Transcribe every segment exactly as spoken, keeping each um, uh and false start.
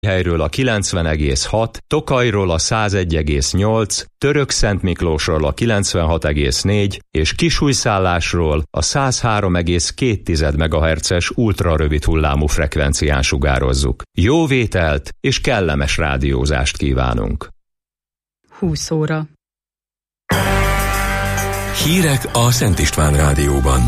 helyről a kilencven egész hat, Tokajról a száz egy egész nyolc, Törökszentmiklósról a kilencvenhat egész négy és Kisújszállásról a száz három egész két megahertzes ultrarövid hullámú frekvencián sugározzuk. Jó vételt és kellemes rádiózást kívánunk! húsz óra. Hírek a Szent István Rádióban.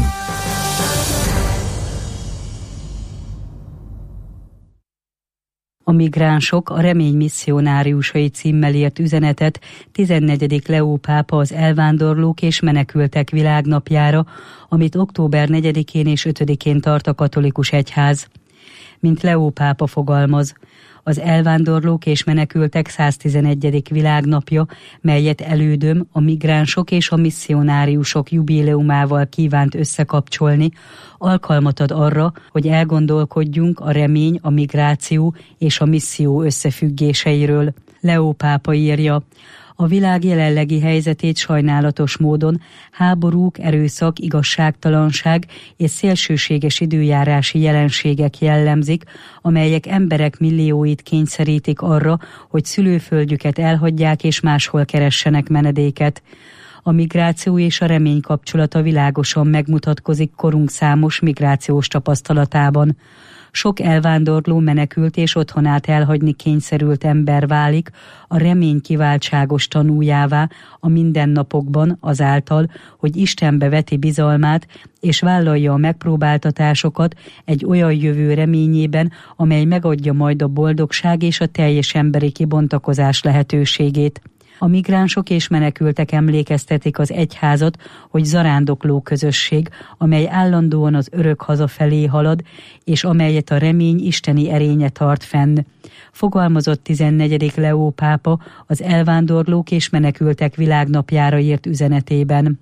A migránsok a remény misszionáriusai címmel írt üzenetet tizennegyedik Leó pápa az elvándorlók és menekültek világnapjára, amit október negyedikén és ötödikén tart a katolikus egyház. Mint Leó pápa fogalmaz, az elvándorlók és menekültek száztizenegyedik világnapja, melyet elődöm a migránsok és a misszionáriusok jubileumával kívánt összekapcsolni, alkalmat ad arra, hogy elgondolkodjunk a remény, a migráció és a misszió összefüggéseiről. Leó pápa írja: a világ jelenlegi helyzetét sajnálatos módon háborúk, erőszak, igazságtalanság és szélsőséges időjárási jelenségek jellemzik, amelyek emberek millióit kényszerítik arra, hogy szülőföldjüket elhagyják és máshol keressenek menedéket. A migráció és a remény kapcsolata világosan megmutatkozik korunk számos migrációs tapasztalatában. Sok elvándorló, menekült és otthonát elhagyni kényszerült ember válik a remény kiváltságos tanújává a mindennapokban azáltal, hogy Istenbe veti bizalmát és vállalja a megpróbáltatásokat egy olyan jövő reményében, amely megadja majd a boldogság és a teljes emberi kibontakozás lehetőségét. A migránsok és menekültek emlékeztetik az egyházat, hogy zarándokló közösség, amely állandóan az örök haza felé halad, és amelyet a remény isteni erénye tart fenn. Fogalmazott tizennegyedik Leó pápa az elvándorlók és menekültek világnapjára írt üzenetében.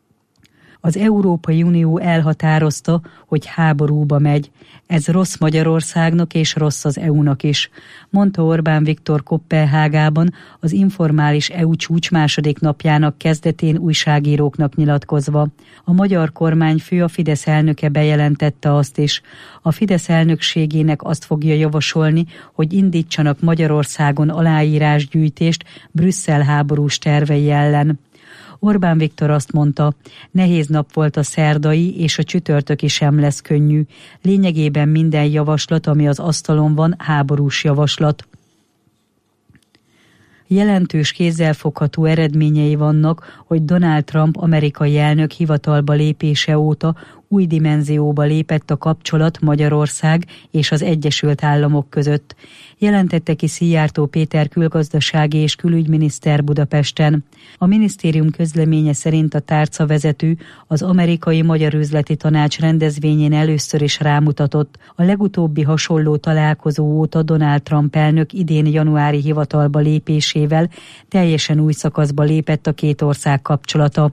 Az Európai Unió elhatározta, hogy háborúba megy. Ez rossz Magyarországnak és rossz az é u-nak is, mondta Orbán Viktor Koppenhágában az informális é u csúcs második napjának kezdetén újságíróknak nyilatkozva. A magyar kormányfő, a Fidesz elnöke bejelentette azt is. A Fidesz elnökségének azt fogja javasolni, hogy indítsanak Magyarországon aláírásgyűjtést Brüsszel háborús tervei ellen. Orbán Viktor azt mondta, nehéz nap volt a szerdai, és a csütörtöki sem lesz könnyű. Lényegében minden javaslat, ami az asztalon van, háborús javaslat. Jelentős kézzelfogható eredményei vannak, hogy Donald Trump amerikai elnök hivatalba lépése óta új dimenzióba lépett a kapcsolat Magyarország és az Egyesült Államok között. Jelentette ki Szijjártó Péter külgazdasági és külügyminiszter Budapesten. A minisztérium közleménye szerint a tárcavezető az amerikai Magyar Üzleti Tanács rendezvényén először is rámutatott. A legutóbbi hasonló találkozó óta Donald Trump elnök idén januári hivatalba lépésével teljesen új szakaszba lépett a két ország kapcsolata.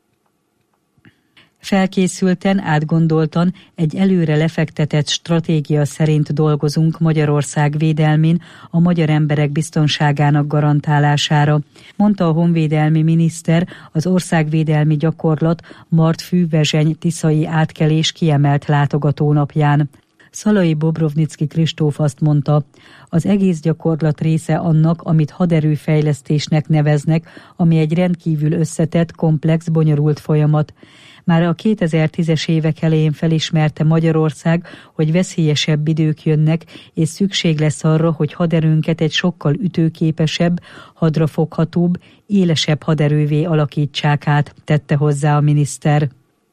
Felkészülten, átgondoltan, egy előre lefektetett stratégia szerint dolgozunk Magyarország védelmén, a magyar emberek biztonságának garantálására, mondta a honvédelmi miniszter az országvédelmi gyakorlat Martfű-Vezseny tiszai átkelés kiemelt látogatónapján. Szalai Bobrovnicki Kristóf azt mondta, az egész gyakorlat része annak, amit haderőfejlesztésnek neveznek, ami egy rendkívül összetett, komplex, bonyolult folyamat. Már a kétezer-tízes évek elején felismerte Magyarország, hogy veszélyesebb idők jönnek, és szükség lesz arra, hogy haderőnket egy sokkal ütőképesebb, hadrafoghatóbb, élesebb haderővé alakítsák át, tette hozzá a miniszter.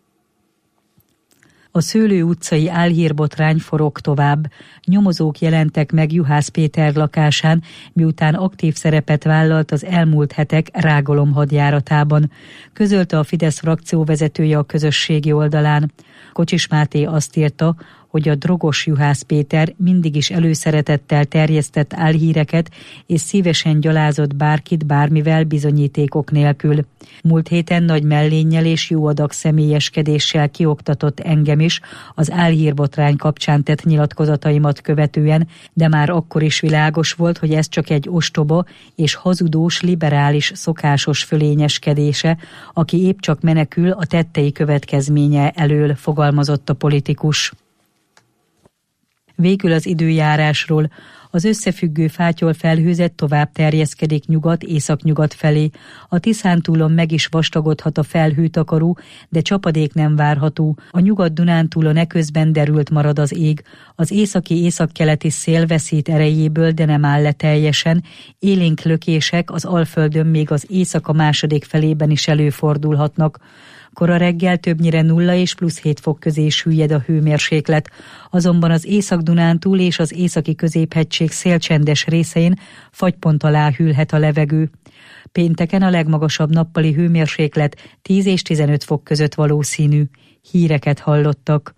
A Szőlő utcai álhírbotrány forog tovább. Nyomozók jelentek meg Juhász Péter lakásán, miután aktív szerepet vállalt az elmúlt hetek rágalom hadjáratában. Közölte a Fidesz frakcióvezetője a közösségi oldalán. Kocsis Máté azt írta, hogy a drogos Juhász Péter mindig is előszeretettel terjesztett álhíreket, és szívesen gyalázott bárkit bármivel bizonyítékok nélkül. Múlt héten nagy mellénnyel és jó adag személyeskedéssel kioktatott engem is az álhírbotrány kapcsán tett nyilatkozataimat követően, de már akkor is világos volt, hogy ez csak egy ostoba és hazudós, liberális, szokásos fölényeskedése, aki épp csak menekül a tettei következménye elől, fogalmazott a politikus. Végül az időjárásról. Az összefüggő fátyol-felhőzet tovább terjeszkedik nyugat-északnyugat felé. A Tiszántúlon meg is vastagodhat a felhőtakaró, de csapadék nem várható. A Nyugat-Dunántúlon eközben derült marad az ég. Az északi-északkeleti szél veszít erejéből, de nem áll le teljesen. Élénk lökések az Alföldön még az éjszaka második felében is előfordulhatnak. Kora reggel többnyire nulla és plusz hét fok közé süllyed a hőmérséklet, azonban az Észak-Dunántúl és az északi középhegység szélcsendes részein fagypont alá hűlhet a levegő. Pénteken a legmagasabb nappali hőmérséklet tíz és tizenöt fok között valószínű. Híreket hallottak.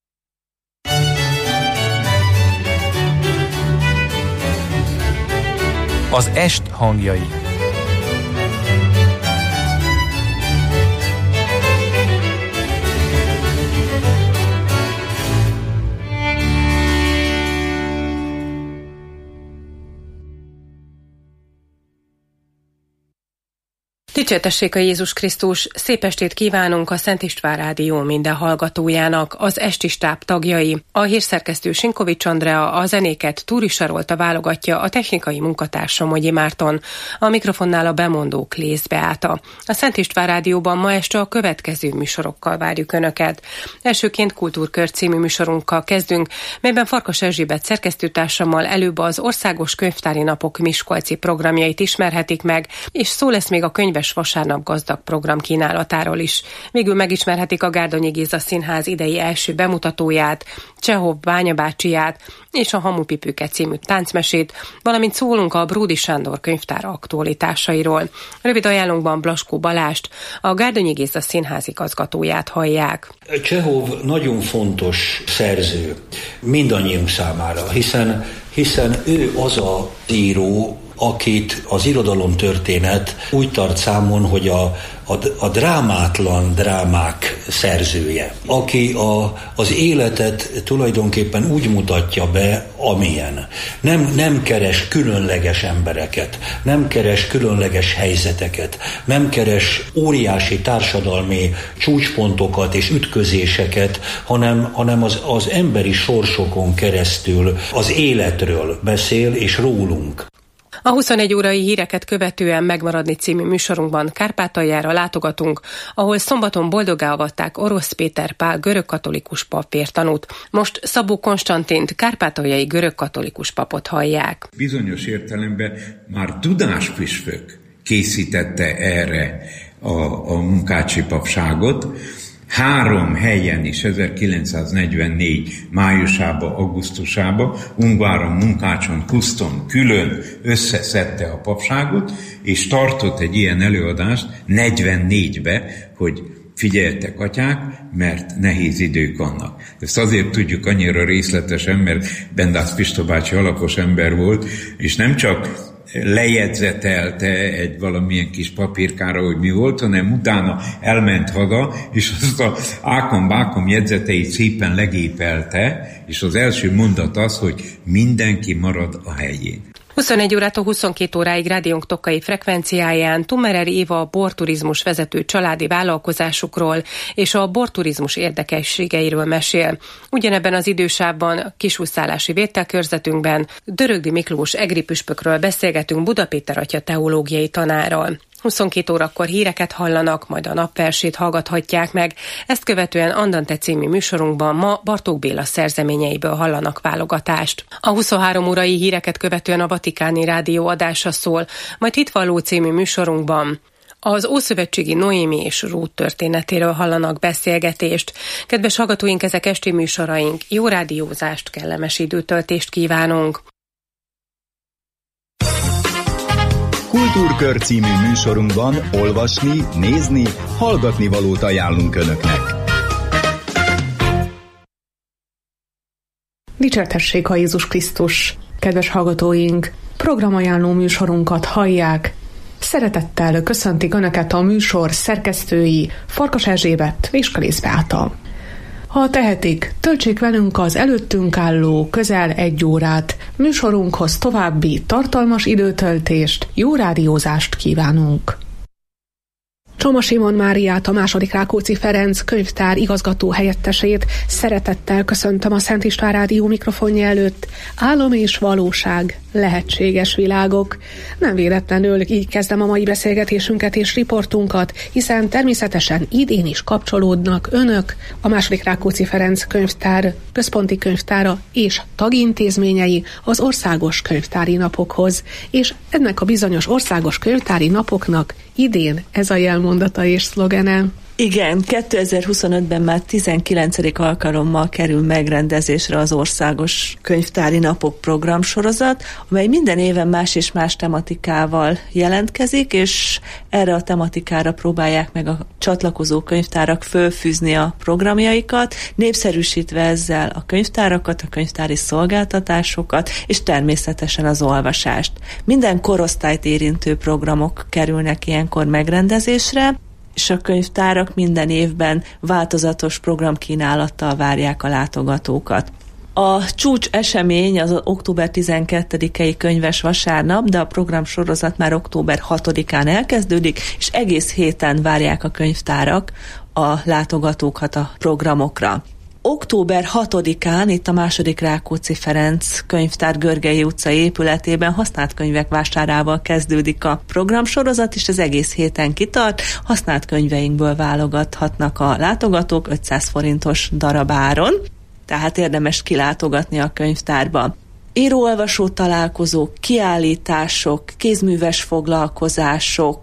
Az est hangjai. Dicsértessék a Jézus Krisztus! Szép estét kívánunk a Szent István Rádió minden hallgatójának, az esti stáb tagjai. A hírszerkesztő Sinkovics Andrea, a zenéket Túri Sarolta válogatja, a technikai munkatársa Mogyi Márton, a mikrofonnál a bemondó Klész Beáta. A Szent István Rádióban ma este a következő műsorokkal várjuk Önöket. Elsőként Kultúrkör című műsorunkkal kezdünk, melyben Farkas Erzsébet szerkesztőtársammal előbb az Országos Könyvtári Napok miskolci programjait ismerhetik meg, és szó lesz még a könyves vasárnap gazdag program kínálatáról is. Végül megismerhetik a Gárdonyi Géza Színház idei első bemutatóját, Csehov bányabácsiját és a Hamupipőke című táncmesét, valamint szólunk a Bródi Sándor könyvtára aktualitásairól. Rövid ajánlónkban Blaskó Balást, a Gárdonyi Géza Színház igazgatóját hallják. Csehov nagyon fontos szerző mindannyiunk számára, hiszen, hiszen ő az a író, akit az irodalomtörténet úgy tart számon, hogy a, a, a drámátlan drámák szerzője, aki a, az életet tulajdonképpen úgy mutatja be, amilyen. Nem, nem keres különleges embereket, nem keres különleges helyzeteket, nem keres óriási társadalmi csúcspontokat és ütközéseket, hanem, hanem az, az emberi sorsokon keresztül az életről beszél és rólunk. A huszonegy órai híreket követően Megmaradni című műsorunkban Kárpátaljára látogatunk, ahol szombaton boldoggá avatták Orosz Péter Pál görögkatolikus papvértanút. Most Szabó Konstantint, kárpátaljai görögkatolikus papot hallják. Bizonyos értelemben már Dudás püspök készítette erre a, a munkácsi papságot. Három helyen is ezerkilencszáznegyvennégy májusában, augusztusában Ungváron, Munkácson, Kuszton külön összeszedte a papságot, és tartott egy ilyen előadást negyvennégybe, hogy figyeljetek, atyák, mert nehéz idők vannak. Ezt azért tudjuk annyira részletesen, mert Bendász Pista bácsi alapos ember volt, és nem csak lejegyzetelte egy valamilyen kis papírkára, hogy mi volt, hanem utána elment haza, és azt a ákom-bákom jegyzeteit szépen legépelte, és az első mondat az, hogy mindenki marad a helyén. huszonegy órától huszonkét óráig rádiónk tokkai frekvenciáján Tummerer Éva a borturizmus vezető családi vállalkozásukról és a borturizmus érdekességeiről mesél. Ugyanebben az idősávban kisúszállási vételkörzetünkben Dörögdi Miklós egri püspökről beszélgetünk Buda Péter atya teológiai tanárral. huszonkét órakor híreket hallanak, majd a napversét hallgathatják meg. Ezt követően Andante című műsorunkban ma Bartók Béla szerzeményeiből hallanak válogatást. A huszonhárom órai híreket követően a Vatikáni Rádió adása szól, majd Hitvalló című műsorunkban az ószövetségi Noémi és Rút történetéről hallanak beszélgetést. Kedves hallgatóink, ezek esti műsoraink. Jó rádiózást, kellemes időtöltést kívánunk! Kultúrkör című műsorunkban olvasni, nézni, hallgatni valót ajánlunk Önöknek. Dicsértessék a Jézus Krisztus! Kedves hallgatóink, programajánló műsorunkat hallják. Szeretettel köszöntik Önöket a műsor szerkesztői Farkas Erzsébet és Klész Beáta. Ha tehetik, töltsék velünk az előttünk álló közel egy órát. Műsorunkhoz további tartalmas időtöltést, jó rádiózást kívánunk! Csoma Simon Máriát, a második Rákóczi Ferenc könyvtár igazgató helyettesét szeretettel köszöntöm a Szent István Rádió mikrofonja előtt. Álom és valóság, lehetséges világok. Nem véletlenül így kezdem a mai beszélgetésünket és riportunkat, hiszen természetesen idén is kapcsolódnak önök, a második Rákóczi Ferenc könyvtár központi könyvtára és tagintézményei az országos könyvtári napokhoz, és ennek a bizonyos országos könyvtári napoknak idén ez a jelmondata és szlogene. Igen, kétezer-huszonötben már tizenkilencedik alkalommal kerül megrendezésre az Országos Könyvtári Napok programsorozat, amely minden éven más és más tematikával jelentkezik, és erre a tematikára próbálják meg a csatlakozó könyvtárak fölfűzni a programjaikat, népszerűsítve ezzel a könyvtárakat, a könyvtári szolgáltatásokat, és természetesen az olvasást. Minden korosztályt érintő programok kerülnek ilyenkor megrendezésre, és a könyvtárak minden évben változatos programkínálattal várják a látogatókat. A csúcs esemény az október tizenkettedikei könyves vasárnap, de a programsorozat már október hatodikán elkezdődik, és egész héten várják a könyvtárak a látogatókat a programokra. október hatodikán itt a második Rákóczi Ferenc könyvtár Görgei utca épületében használt könyvek vásárával kezdődik a programsorozat, és az egész héten kitart. Használt könyveinkből válogathatnak a látogatók ötszáz forintos darabáron, tehát érdemes kilátogatni a könyvtárba. Író-olvasó találkozók, kiállítások, kézműves foglalkozások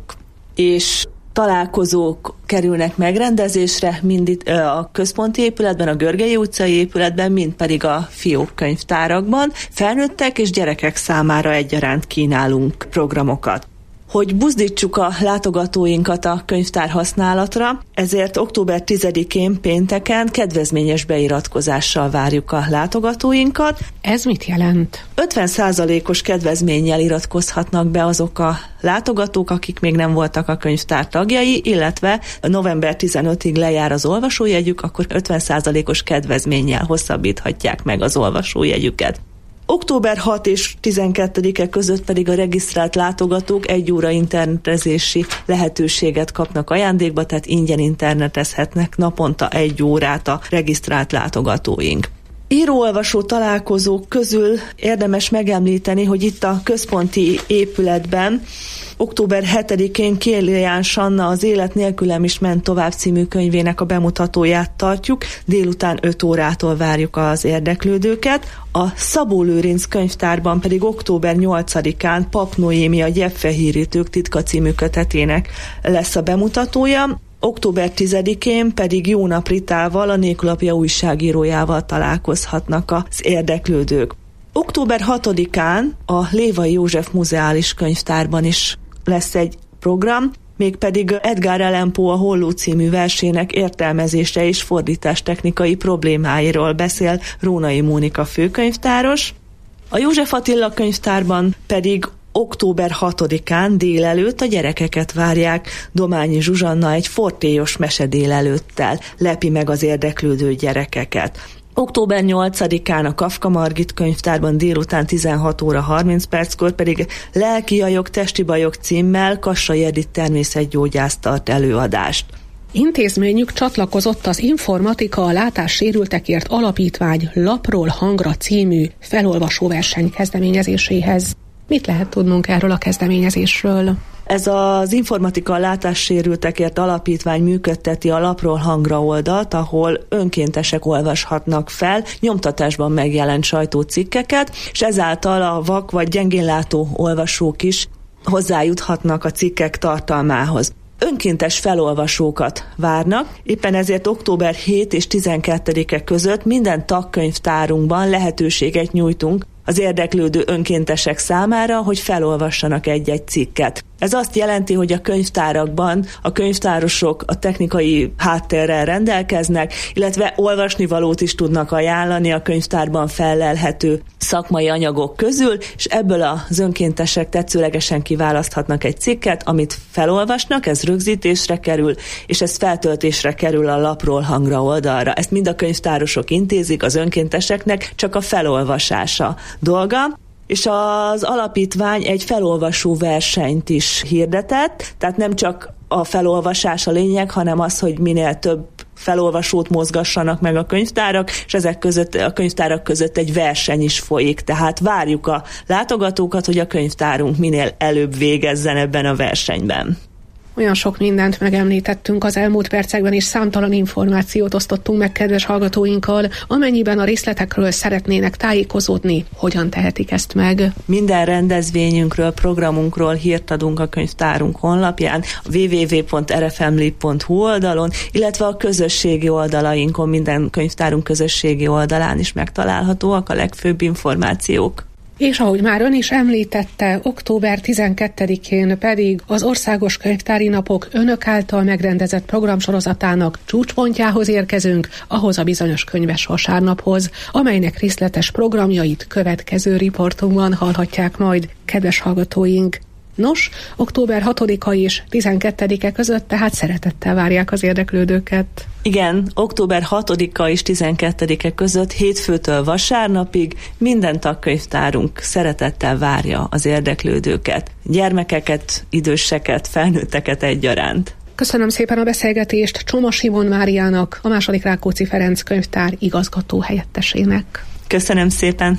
és találkozók kerülnek megrendezésre, mind itt a központi épületben, a Görgei utcai épületben, mind pedig a fiók könyvtárakban. Felnőttek és gyerekek számára egyaránt kínálunk programokat. Hogy buzdítsuk a látogatóinkat a könyvtár használatra, ezért október tizedikén pénteken kedvezményes beiratkozással várjuk a látogatóinkat. Ez mit jelent? ötven százalékos kedvezménnyel iratkozhatnak be azok a látogatók, akik még nem voltak a könyvtár tagjai, illetve november tizenötödikéig lejár az olvasójegyük, akkor ötven százalékos kedvezménnyel hosszabbíthatják meg az olvasójegyüket. október hatodika és tizenkettedike között pedig a regisztrált látogatók egy óra internetezési lehetőséget kapnak ajándékba, tehát ingyen internetezhetnek naponta egy órát a regisztrált látogatóink. Író-olvasó találkozók közül érdemes megemlíteni, hogy itt a központi épületben október hetedikén Kélián Sanna Az élet nélkülem is ment tovább című könyvének a bemutatóját tartjuk, délután öt órától várjuk az érdeklődőket. A Szabó Lőrinc könyvtárban pedig október nyolcadikán Pap Noémi A gyepfehérítők titka című kötetének lesz a bemutatója. október tizedikén pedig Jónap Ritával, a Néklapja újságírójával találkozhatnak az érdeklődők. október hatodikán a Lévai József Muzeális Könyvtárban is lesz egy program, mégpedig Edgar Allan Poe A Holló című versének értelmezése és fordítás technikai problémáiról beszél Rónai Mónika főkönyvtáros. A József Attila könyvtárban pedig október hatodikán délelőtt a gyerekeket várják. Dományi Zsuzsanna egy fortélyos mese délelőttel lepi meg az érdeklődő gyerekeket. október nyolcadikán a Kafka Margit könyvtárban délután tizenhat óra harminc perckor pedig Lelki jajok, testi bajok címmel Kassai Edith természetgyógyász tart előadást. Intézményük csatlakozott az Informatika a látássérültekért alapítvány Lapról hangra című felolvasóverseny kezdeményezéséhez. Mit lehet tudnunk erről a kezdeményezésről? Ez az Informatika a látássérültekért alapítvány működteti a Lapról hangra oldalt, ahol önkéntesek olvashatnak fel nyomtatásban megjelent sajtócikkeket, és ezáltal a vak vagy gyengénlátó olvasók is hozzájuthatnak a cikkek tartalmához. Önkéntes felolvasókat várnak, éppen ezért október hetedike és tizenkettedike között minden tagkönyvtárunkban lehetőséget nyújtunk az érdeklődő önkéntesek számára, hogy felolvassanak egy-egy cikket. Ez azt jelenti, hogy a könyvtárakban a könyvtárosok a technikai háttérrel rendelkeznek, illetve olvasnivalót is tudnak ajánlani a könyvtárban fellelhető szakmai anyagok közül, és ebből az önkéntesek tetszőlegesen kiválaszthatnak egy cikket, amit felolvasnak, ez rögzítésre kerül, és ez feltöltésre kerül a Lapról hangra oldalra. Ezt mind a könyvtárosok intézik az önkénteseknek, csak a felolvasása dolga. És az alapítvány egy felolvasó versenyt is hirdetett, tehát nem csak a felolvasás a lényeg, hanem az, hogy minél több felolvasót mozgassanak meg a könyvtárak, és ezek között, a könyvtárak között egy verseny is folyik, tehát várjuk a látogatókat, hogy a könyvtárunk minél előbb végezzen ebben a versenyben. Olyan sok mindent megemlítettünk az elmúlt percekben, és számtalan információt osztottunk meg kedves hallgatóinkkal. Amennyiben a részletekről szeretnének tájékozódni, hogyan tehetik ezt meg? Minden rendezvényünkről, programunkról hírt adunk a könyvtárunk honlapján, a double-u double-u double-u pont r f m l i pont h u oldalon, illetve a közösségi oldalainkon, minden könyvtárunk közösségi oldalán is megtalálhatóak a legfőbb információk. És ahogy már ön is említette, október tizenkettedikén pedig az Országos Könyvtári Napok önök által megrendezett programsorozatának csúcspontjához érkezünk, ahhoz a bizonyos könyves vasárnaphoz, amelynek részletes programjait következő riportunkban hallhatják majd, kedves hallgatóink. Nos, október hatodika és tizenkettedike között tehát szeretettel várják az érdeklődőket. Igen, október hatodika és tizenkettedike között hétfőtől vasárnapig minden tagkönyvtárunk szeretettel várja az érdeklődőket, gyermekeket, időseket, felnőtteket egyaránt. Köszönöm szépen a beszélgetést Csoma Simon Máriának, a második Rákóczi Ferenc könyvtár igazgató helyettesének. Köszönöm szépen!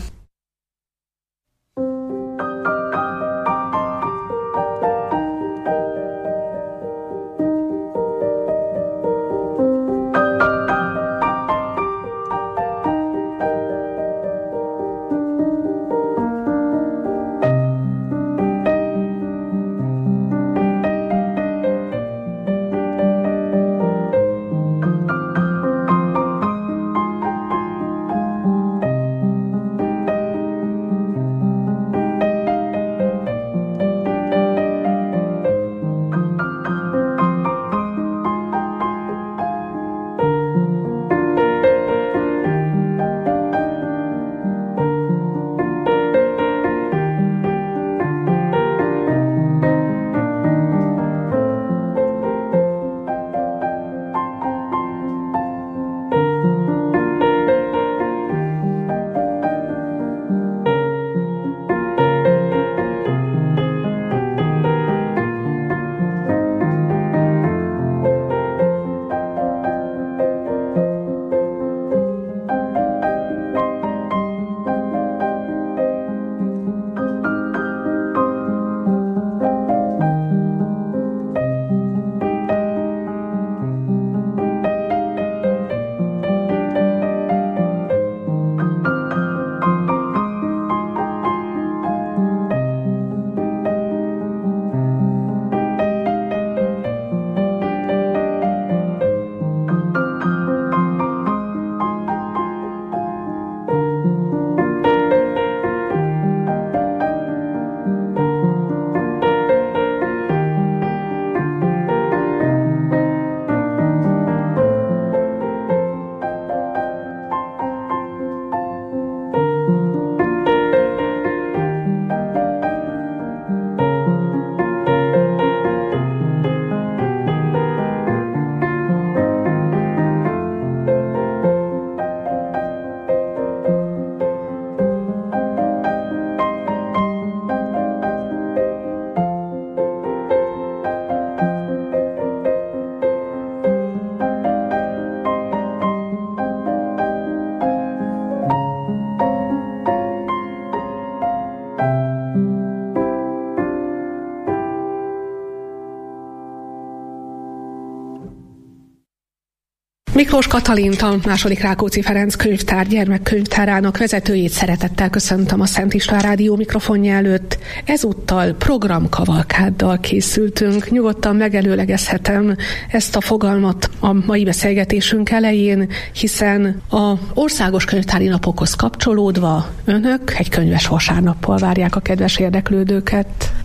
Miklós Katalint, a második Rákóczi Ferenc könyvtár gyermekkönyvtárának vezetőjét szeretettel köszöntöm a Szent István Rádió mikrofonja előtt. Ezúttal programkavalkáddal készültünk. Nyugodtan megelőlegezhetem ezt a fogalmat a mai beszélgetésünk elején, hiszen az Országos Könyvtári Napokhoz kapcsolódva önök egy könyves vasárnappal várják a kedves érdeklődőket.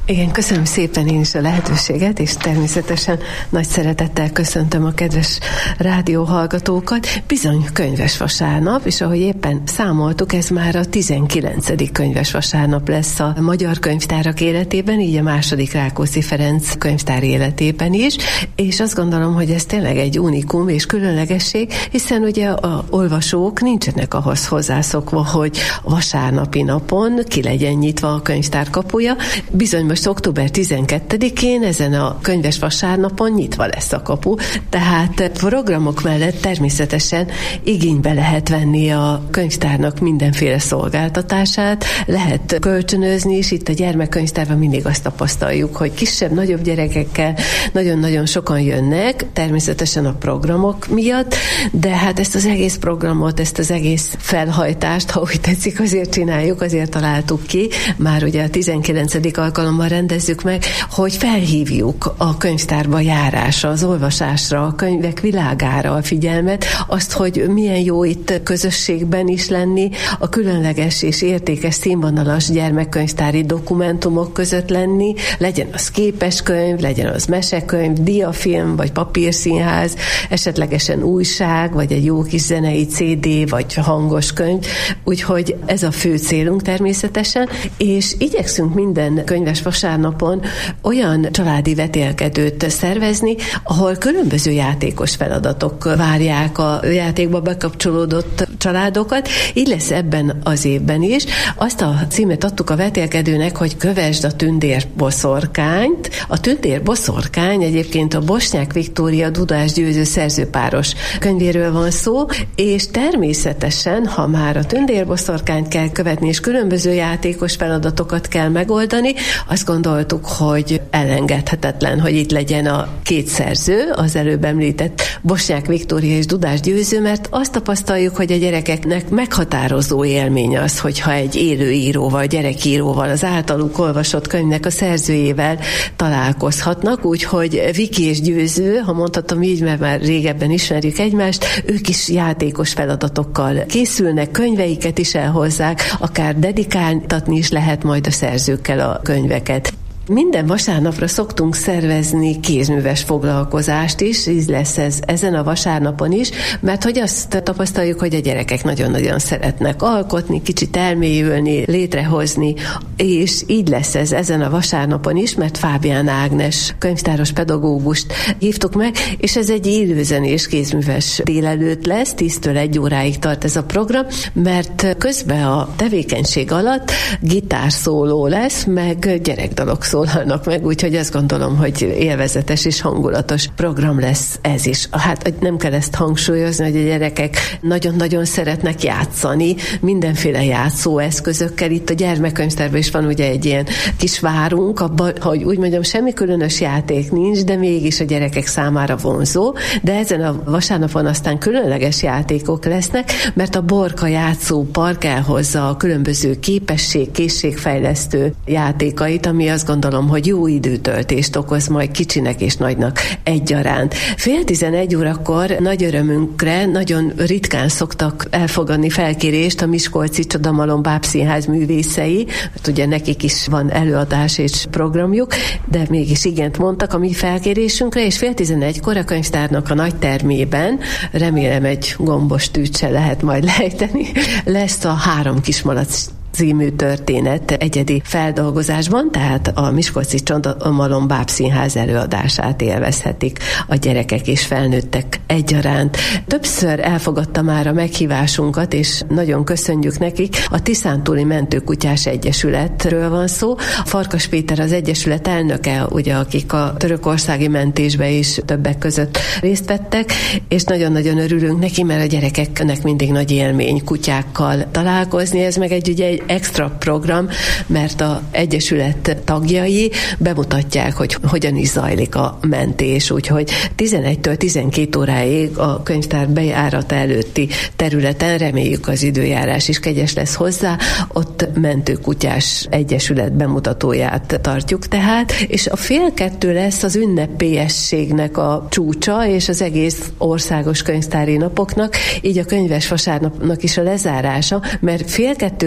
Igen, köszönöm szépen én is a lehetőséget, és természetesen nagy szeretettel köszöntöm a kedves rádióhallgatókat. Bizony könyves vasárnap, és ahogy éppen számoltuk, ez már a tizenkilencedik könyves vasárnap lesz a magyar könyvtárak életében, így a második Rákóczi Ferenc könyvtár életében is, és azt gondolom, hogy ez tényleg egy unikum és különlegesség, hiszen ugye a olvasók nincsenek ahhoz hozzászokva, hogy vasárnapi napon ki legyen nyitva a könyvtár kapuja. Bizony most október tizenkettedikén ezen a könyves vasárnapon nyitva lesz a kapu, tehát programok mellett természetesen igénybe lehet venni a könyvtárnak mindenféle szolgáltatását, lehet kölcsönözni is, itt a gyermekkönyvtárban mindig azt tapasztaljuk, hogy kisebb, nagyobb gyerekekkel nagyon-nagyon sokan jönnek, természetesen a programok miatt, de hát ezt az egész programot, ezt az egész felhajtást, ha úgy tetszik, azért csináljuk, azért találtuk ki, már ugye a tizenkilencedik alkalommal rendezzük meg, hogy felhívjuk a könyvtárba járásra, az olvasásra, a könyvek világára a figyelmet, azt, hogy milyen jó itt közösségben is lenni, a különleges és értékes színvonalas gyermekkönyvtári dokumentumok között lenni, legyen az képeskönyv, legyen az mesekönyv, diafilm, vagy papírszínház, esetlegesen újság, vagy egy jó kis zenei cé dé, vagy hangos könyv, úgyhogy ez a fő célunk természetesen, és igyekszünk minden könyves vasárnapon olyan családi vetélkedőt szervezni, ahol különböző játékos feladatok várják a játékba bekapcsolódott családokat. Így lesz ebben az évben is. Azt a címet adtuk a vetélkedőnek, hogy kövesd a tündérboszorkányt. A tündérboszorkány egyébként a Bosnyák Viktória Dudás Győző szerzőpáros könyvéről van szó, és természetesen, ha már a tündérboszorkányt kell követni, és különböző játékos feladatokat kell megoldani, azt gondoltuk, hogy elengedhetetlen, hogy itt legyen a két szerző, az előbb említett Bosnyák Viktória és Dudás Győző, mert azt tapasztaljuk, hogy a gyerekeknek meghatározó élmény az, hogyha egy élő íróval, gyerekíróval, az általuk olvasott könyvnek a szerzőjével találkozhatnak, úgyhogy Viki és Győző, ha mondhatom így, mert már régebben ismerjük egymást, ők is játékos feladatokkal készülnek, könyveiket is elhozzák, akár dedikáltatni is lehet majd a szerzőkkel a könyveket. Minden vasárnapra szoktunk szervezni kézműves foglalkozást is, így lesz ez ezen a vasárnapon is, mert hogy azt tapasztaljuk, hogy a gyerekek nagyon-nagyon szeretnek alkotni, kicsit elmélyülni, létrehozni, és így lesz ez ezen a vasárnapon is, mert Fábián Ágnes könyvtáros pedagógust hívtuk meg, és ez egy élőzenés kézműves délelőtt lesz, tíztől egy óráig tart ez a program, mert közben a tevékenység alatt gitárszóló lesz, meg gyerekdalok szóló szólalnak meg, úgyhogy azt gondolom, hogy élvezetes és hangulatos program lesz ez is. Hát nem kell ezt hangsúlyozni, hogy a gyerekek nagyon-nagyon szeretnek játszani, mindenféle játszóeszközökkel. Itt a gyermekkönyvtárban is van ugye egy ilyen kis várunk, abban, hogy úgy mondjam, semmi különös játék nincs, de mégis a gyerekek számára vonzó, de ezen a vasárnapon aztán különleges játékok lesznek, mert a Borka játszópark elhozza a különböző képesség, készségfejlesztő játékait, ami azt gondolom, hogy jó időtöltést okoz majd kicsinek és nagynak egyaránt. Fél tizenegy órakor nagy örömünkre nagyon ritkán szoktak elfogadni felkérést a Miskolci Csodamalom Bábszínház művészei, mert ugye nekik is van előadás és programjuk, de mégis igent mondtak a mi felkérésünkre, és fél tizenegykor a könyvtárnak a nagy termében, remélem egy gombos tűt se lehet majd lejteni, lesz a Három kismalac című történet egyedi feldolgozásban, tehát a Miskolci Csodamalom Bábszínház előadását élvezhetik a gyerekek és felnőttek egyaránt. Többször elfogadta már a meghívásunkat, és nagyon köszönjük nekik. A Tiszántúli Mentőkutyás Egyesületről van szó. Farkas Péter az egyesület elnöke, ugye, akik a törökországi mentésbe is többek között részt vettek, és nagyon-nagyon örülünk neki, mert a gyerekeknek mindig nagy élmény kutyákkal találkozni. Ez meg egy ugye egy extra program, mert az egyesület tagjai bemutatják, hogy hogyan is zajlik a mentés, úgyhogy tizenegytől tizenkét óráig a könyvtár bejárata előtti területen, reméljük az időjárás is kegyes lesz hozzá, ott Mentőkutyás Egyesület bemutatóját tartjuk tehát, és a fél kettő lesz az ünnepélyességnek a csúcsa, és az egész országos könyvtári napoknak, így a könyves vasárnapnak is a lezárása, mert fél kettőkor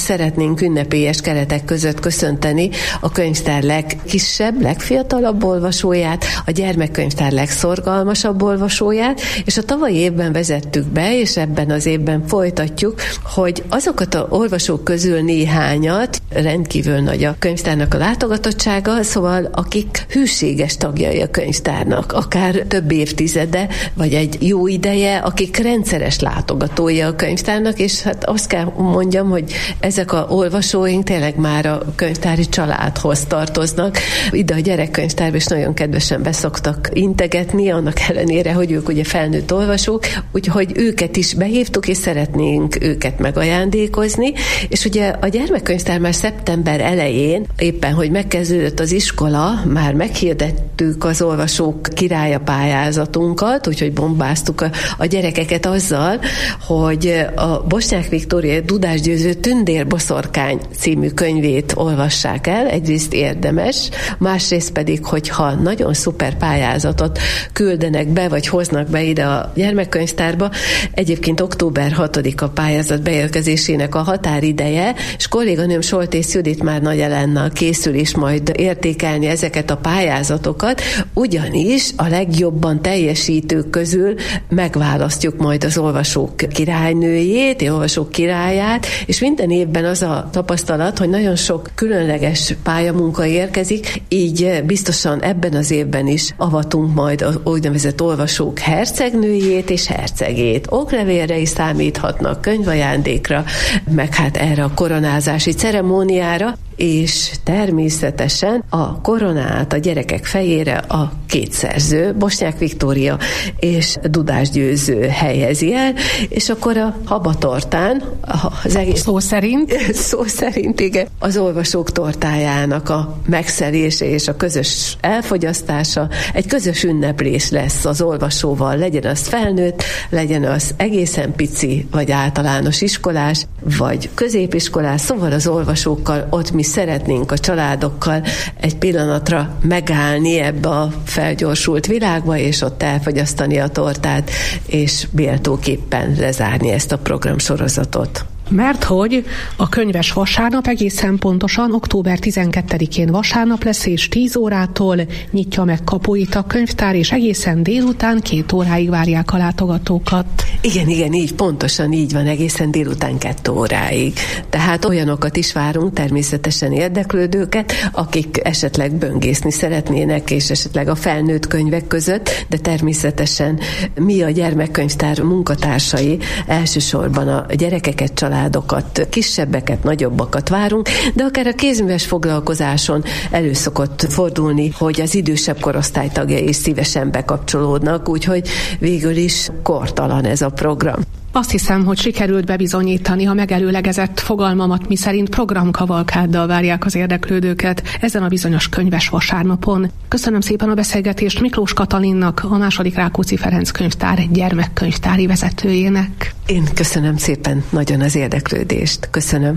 szeretnénk ünnepélyes keretek között köszönteni a könyvtár legkisebb, legfiatalabb olvasóját, a gyermekkönyvtár legszorgalmasabb olvasóját, és a tavalyi évben vezettük be, és ebben az évben folytatjuk, hogy azokat az olvasók közül néhányat, rendkívül nagy a könyvtárnak a látogatottsága, szóval akik hűséges tagjai a könyvtárnak, akár több évtizede, vagy egy jó ideje, akik rendszeres látogatói a könyvtárnak, és hát azt kell mondjam, hogy ezek a olvasóink tényleg már a könyvtári családhoz tartoznak. Ide a gyerekkönyvtárba is nagyon kedvesen beszoktak integetni, annak ellenére, hogy ők ugye felnőtt olvasók, úgyhogy őket is behívtuk, és szeretnénk őket megajándékozni, és ugye a gyermekkönyvtár már szeptember elején, éppen, hogy megkezdődött az iskola, már meghirdettük az olvasók királya pályázatunkat, úgyhogy bombáztuk a, a gyerekeket azzal, hogy a Bosnyák Viktória Dudás Győző Tündérboszorkány című könyvét olvassák el, egyrészt érdemes, másrészt pedig, hogyha nagyon szuper pályázatot küldenek be, vagy hoznak be ide a gyermekkönyvtárba, egyébként október hatodika pályázat beérkezésének a határideje, és kolléganőm Soltész Judit már Nagy Elennal készül is majd értékelni ezeket a pályázatokat, ugyanis a legjobban teljesítők közül megválasztjuk majd az olvasók királynőjét, az olvasók királyát, és minden évben az a tapasztalat, hogy nagyon sok különleges pályamunka érkezik, így biztosan ebben az évben is avatunk majd az úgynevezett olvasók hercegnőjét és hercegét. Oklevélre is számíthatnak, könyvajándékra, meg hát erre a koronázási ceremóniára, és természetesen a koronát a gyerekek fejére a két szerző, Bosnyák Viktória és Dudás Győző helyezi el, és akkor a habatortán, az egész... Szó szerint? Szó szerint, igen. Az olvasók tortájának a megszelése és a közös elfogyasztása egy közös ünneplés lesz az olvasóval, legyen az felnőtt, legyen az egészen pici, vagy általános iskolás, vagy középiskolás, szóval az olvasókkal ott mi szeretnénk a családokkal egy pillanatra megállni ebbe a felgyorsult világba, és ott elfogyasztani a tortát, és méltóképpen lezárni ezt a programsorozatot. Mert hogy a könyves vasárnap egészen pontosan október tizenkettedikén vasárnap lesz, és tíz órától nyitja meg kapuit a könyvtár, és egészen délután két óráig várják a látogatókat. Igen, igen, így pontosan így van, egészen délután kettő óráig. Tehát olyanokat is várunk, természetesen érdeklődőket, akik esetleg böngészni szeretnének, és esetleg a felnőtt könyvek között, de természetesen mi a gyermekkönyvtár munkatársai elsősorban a gyerekeket, családokat, kisebbeket, nagyobbakat várunk, de akár a kézműves foglalkozáson elő szokott fordulni, hogy az idősebb korosztály tagjai is szívesen bekapcsolódnak, úgyhogy végül is kortalan ez a program. Azt hiszem, hogy sikerült bebizonyítani a megelőlegezett fogalmamat, miszerint programkavalkáddal várják az érdeklődőket ezen a bizonyos könyves vasárnapon. Köszönöm szépen a beszélgetést Miklós Katalinnak, a második Rákóczi Ferenc könyvtár gyermekkönyvtári vezetőjének. Én köszönöm szépen nagyon az érdeklődést. Köszönöm.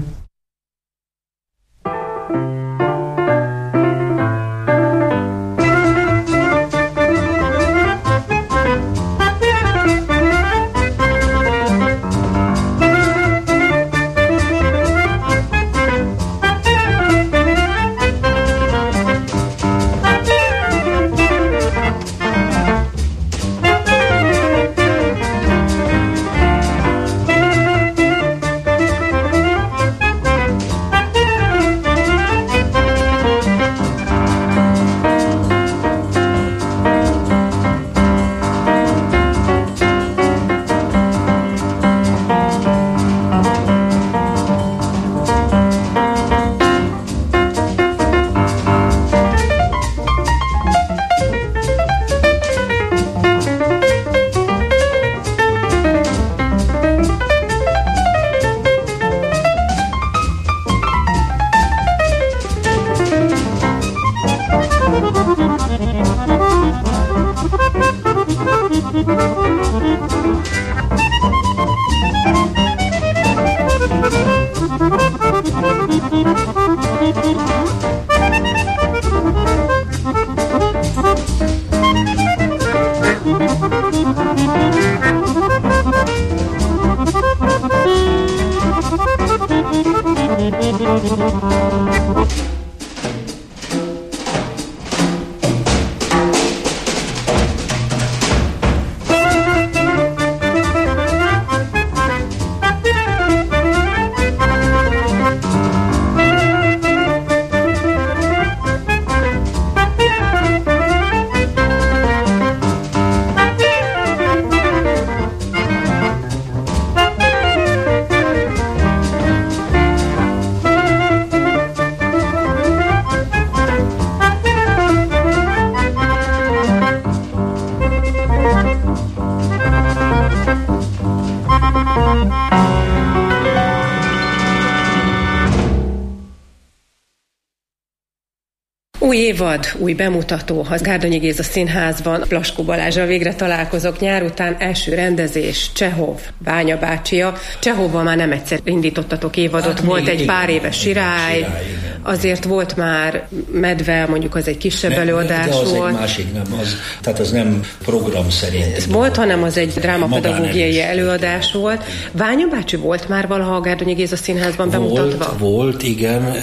Új évad, új bemutató a Gárdonyi Géza Színházban. Plaskó Balázsral végre találkozok nyár után. Első rendezés, Csehov, Bánya bácsia. Csehovval már nem egyszer indítottatok évadot, hát volt egy pár éves Sirály, Sirály azért volt már Medve, mondjuk az egy kisebb ne, előadás de az volt. egy másik, nem, az, tehát az nem program szerint. Ez volt, hanem az egy drámapedagógiai előadás volt. Bánya bácsi volt már valaha a Gárdonyi Géza Színházban bemutatva? Volt, volt, igen.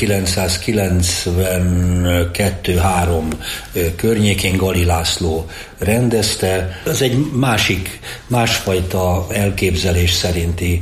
ezerkilencszázkilencvenkettő három környékén Gali László rendezte. Ez egy másik, másfajta elképzelés szerinti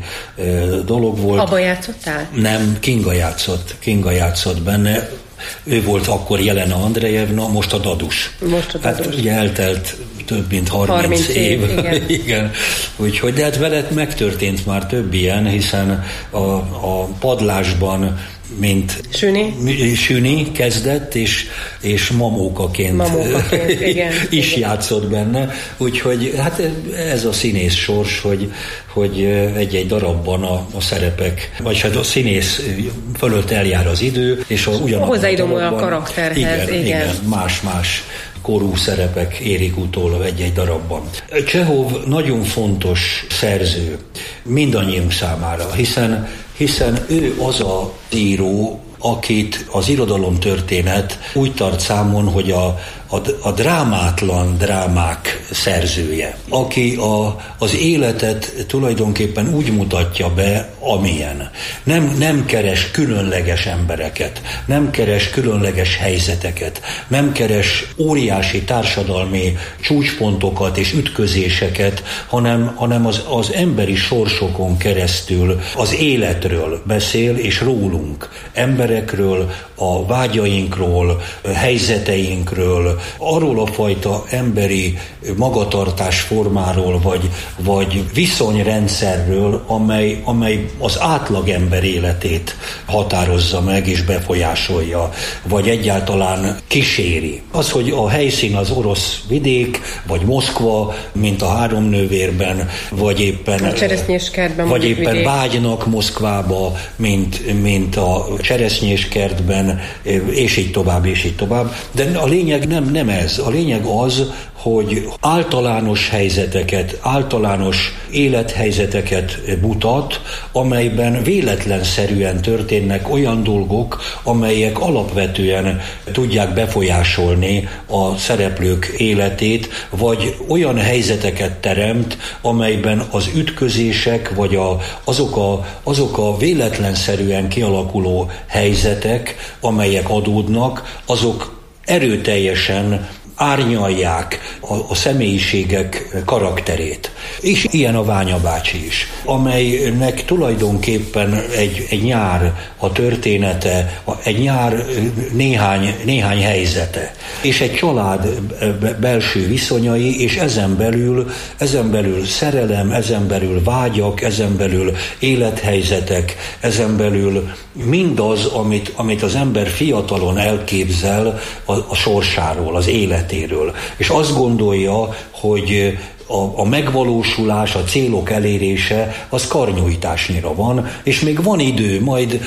dolog volt. Abba játszottál? Nem, Kinga játszott. Kinga játszott benne. Ő volt akkor Jelena Andrejevna, most a Dadus. Most a Dadus. Hát ugye eltelt több mint harminc, harminc év. év. Igen. igen. Úgyhogy, de hát veled megtörtént már több ilyen, hiszen a, a padlásban mint Süni, Süni kezdett, és, és mamókaként, mamókaként igen, is igen. játszott benne. Úgyhogy hát ez a színész sors, hogy, hogy egy-egy darabban a, a szerepek, vagy hát a színész fölött eljár az idő, és a, ugyanabban hozzáidomul a karakterhez. Igen, igen. igen más-más korú szerepek érik utól egy-egy darabban. Csehov nagyon fontos szerző mindannyiunk számára, hiszen hiszen ő az a író, akit az irodalomtörténet úgy tart számon, hogy a, a, a drámátlan drámák szerzője, aki a, az életet tulajdonképpen úgy mutatja be, amilyen. Nem, nem keres különleges embereket, nem keres különleges helyzeteket, nem keres óriási társadalmi csúcspontokat és ütközéseket, hanem, hanem az, az emberi sorsokon keresztül az életről beszél, és rólunk, emberekről, a vágyainkról, helyzeteinkről, arról a fajta emberi magatartásformáról, vagy, vagy viszonyrendszerről, amely, amely az átlagember életét határozza meg és befolyásolja, vagy egyáltalán kíséri. Az, hogy a helyszín az orosz vidék, vagy Moszkva, mint a Három nővérben, vagy éppen, a Cseresznyéskertben, vagy éppen vágynak Moszkvába, mint, mint a Cseresznyéskertben, és így tovább, és így tovább. De a lényeg nem, nem ez. A lényeg az, hogy általános helyzeteket, általános élethelyzeteket mutat, amelyben véletlenszerűen történnek olyan dolgok, amelyek alapvetően tudják befolyásolni a szereplők életét, vagy olyan helyzeteket teremt, amelyben az ütközések, vagy a, azok, a, azok a véletlenszerűen kialakuló helyzetek, amelyek adódnak, azok erőteljesen árnyalják a, a személyiségek karakterét. És ilyen a Ványa bácsi is, amelynek tulajdonképpen egy, egy nyár a története, egy nyár néhány, néhány helyzete, és egy család belső viszonyai, és ezen belül, ezen belül szerelem, ezen belül vágyak, ezen belül élethelyzetek, ezen belül mindaz, amit, amit az ember fiatalon elképzel a, a sorsáról, az életéről. És azt gondolja, hogy A, a megvalósulás, a célok elérése az karnyújtásnyira van, és még van idő, majd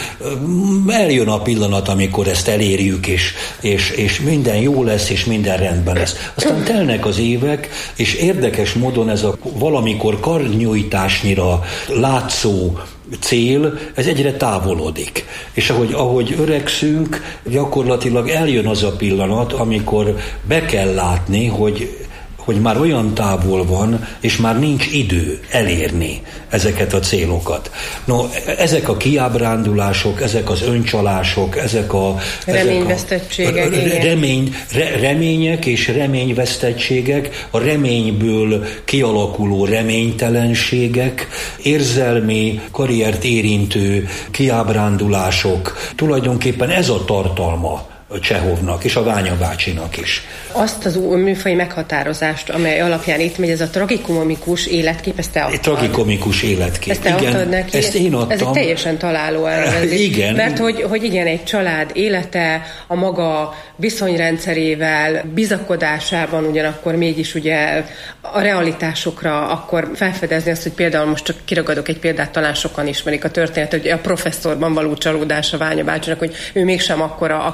eljön a pillanat, amikor ezt elérjük, és, és, és minden jó lesz, és minden rendben lesz. Aztán telnek az évek, és érdekes módon ez a valamikor karnyújtásnyira látszó cél, ez egyre távolodik. És ahogy, ahogy öregszünk, gyakorlatilag eljön az a pillanat, amikor be kell látni, hogy hogy már olyan távol van, és már nincs idő elérni ezeket a célokat. No, ezek a kiábrándulások, ezek az öncsalások, ezek a reményvesztettségek, ezek a remény, re, remények és reményvesztettségek, a reményből kialakuló reménytelenségek, érzelmi, karriert érintő kiábrándulások, tulajdonképpen ez a tartalma Csehovnak és a Ványa bácsinak is. Azt az műfai meghatározást, amely alapján itt megy, ez a tragikomikus életkép, ezt te adtad. Tragikomikus életkép. Ezt te igen, adtad neki? Ezt én adtam. Ez egy teljesen találó elnevezés. Igen. Mert hogy, hogy igen, egy család élete, a maga viszonyrendszerével, bizakodásában ugyanakkor mégis ugye a realitásokra akkor felfedezni azt, hogy például most csak kiragadok egy példát, talán sokan ismerik a történetet, hogy a professzorban való csalódás a Ványa bácsinak, hogy ő mégsem akkora, akire ő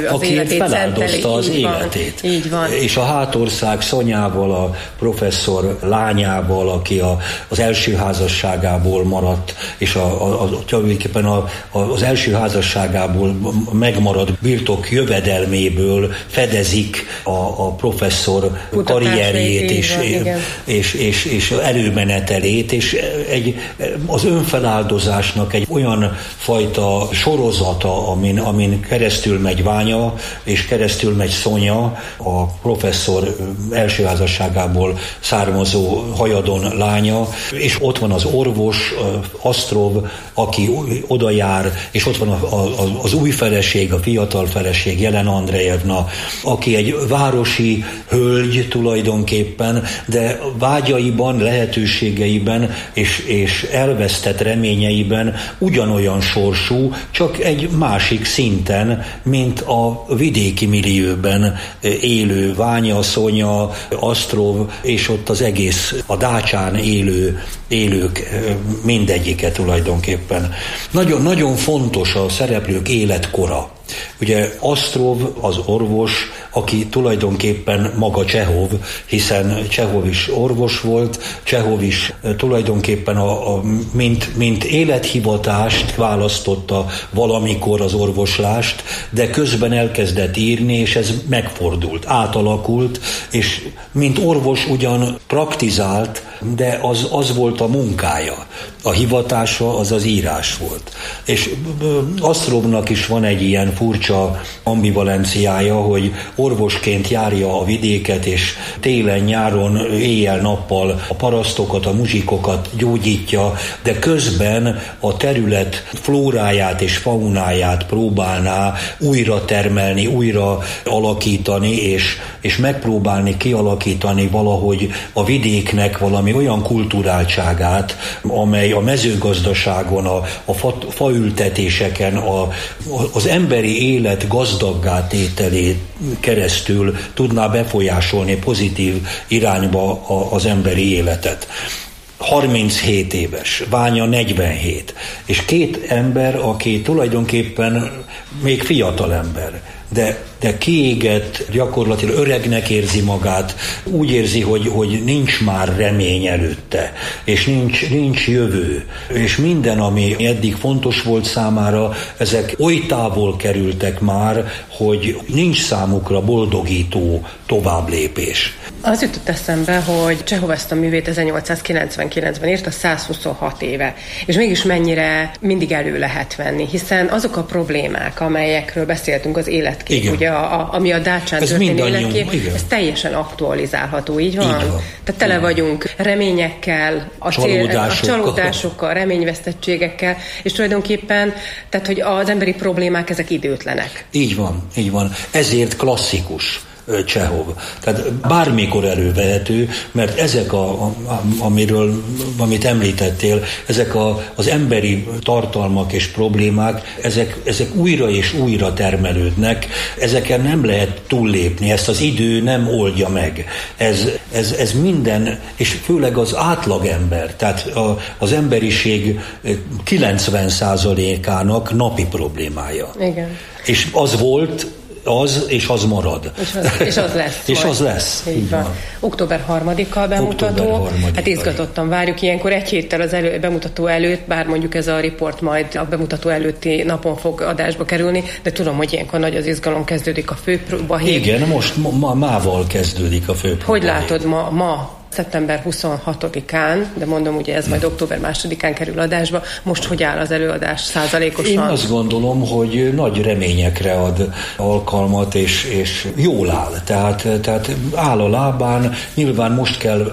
az aki életét feláldozta az így életét. Van, így van. És a Hátország Szonyával, a professzor lányával, aki a, az első házasságából maradt, és a, a, a, tulajdonképpen a, a, az első házasságából megmaradt birtok jövedelméből fedezik a, a professzor karrierjét és, van, és, és, és előmenetelét, és egy, az önfeláldozásnak egy olyan fajta sorozata, amin, amin keresztül megy Ványa, és keresztül megy Szonya, a professzor első házasságából származó hajadon lánya, és ott van az orvos, Asztrov, aki oda jár, és ott van a, a, az új feleség, a fiatal feleség, Jelen Andrejevna, aki egy városi hölgy tulajdonképpen, de vágyaiban, lehetőségeiben és, és elvesztett reményeiben ugyanolyan sorsú, csak egy másik szinten, mint a vidéki millióben élő Ványa, Szonya, Asztrov, és ott az egész a Dácsán élő, élők mindegyike tulajdonképpen. Nagyon, nagyon fontos a szereplők életkora. Ugye Asztrov az orvos, aki tulajdonképpen maga Csehov, hiszen Csehov is orvos volt, Csehov is tulajdonképpen a, a, mint, mint élethivatást választotta valamikor az orvoslást, de közben elkezdett írni, és ez megfordult, átalakult, és mint orvos ugyan praktizált, de az, az volt a munkája. A hivatása az az írás volt. És Asztrovnak is van egy ilyen furcsa ambivalenciája, hogy orvosként járja a vidéket, és télen, nyáron, éjjel-nappal a parasztokat, a muzsikokat gyógyítja, de közben a terület flóráját és faunáját próbálná újra termelni, újra alakítani, és, és megpróbálni kialakítani valahogy a vidéknek valami olyan kulturáltságát, amely a mezőgazdaságon, a, a fa, faültetéseken, a, az emberi élet gazdaggá tételét keresztül tudná befolyásolni pozitív irányba a, az emberi életet. harminchét éves, Ványa negyvenhét, és két ember, aki tulajdonképpen még fiatal ember, de, de kiégett, gyakorlatilag öregnek érzi magát, úgy érzi, hogy, hogy nincs már remény előtte, és nincs, nincs jövő, és minden, ami eddig fontos volt számára, ezek oly távol kerültek már, hogy nincs számukra boldogító továbblépés. Az jutott eszembe, hogy Csehov ezt a művét ezernyolcszázkilencvenkilencben írta, százhuszonhat éve, és mégis mennyire mindig elő lehet venni, hiszen azok a problémák, amelyekről beszéltünk, az életkép, igen. ugye, a, a, ami a Dácsán történő életkép, igen. ez teljesen aktualizálható, így van? Így van. Tehát tele vagyunk reményekkel, a, cél, a csalódásokkal, reményvesztettségekkel, és tulajdonképpen, tehát, hogy az emberi problémák, ezek időtlenek. Így van, így van. Ezért klasszikus Csehov. Tehát bármikor elővehető, mert ezek, a, a, amiről, amit említettél, ezek a, az emberi tartalmak és problémák, ezek, ezek újra és újra termelődnek, ezeken nem lehet túllépni, ezt az idő nem oldja meg. Ez, ez, ez minden, és főleg az átlagember, tehát a, az emberiség kilencven százalékának napi problémája. Igen. És az volt, az, és az marad. És az, és az lesz. és az lesz. Így van. október harmadika bemutató. október harmadika. Hát izgatottan várjuk. Ilyenkor egy héttel az elő, bemutató előtt, bár mondjuk ez a riport majd a bemutató előtti napon fog adásba kerülni, de tudom, hogy ilyenkor nagy az izgalom, kezdődik a főpróbahét. Igen, most ma, mával kezdődik a főpróbahét. Hogy látod ma, ma szeptember huszonhatodikán, de mondom, ugye ez majd október másodikán kerül adásba. Most hogy áll az előadás százalékosan? Én azt gondolom, hogy nagy reményekre ad alkalmat, és, és jól áll. Tehát, tehát áll a lábán, nyilván most kell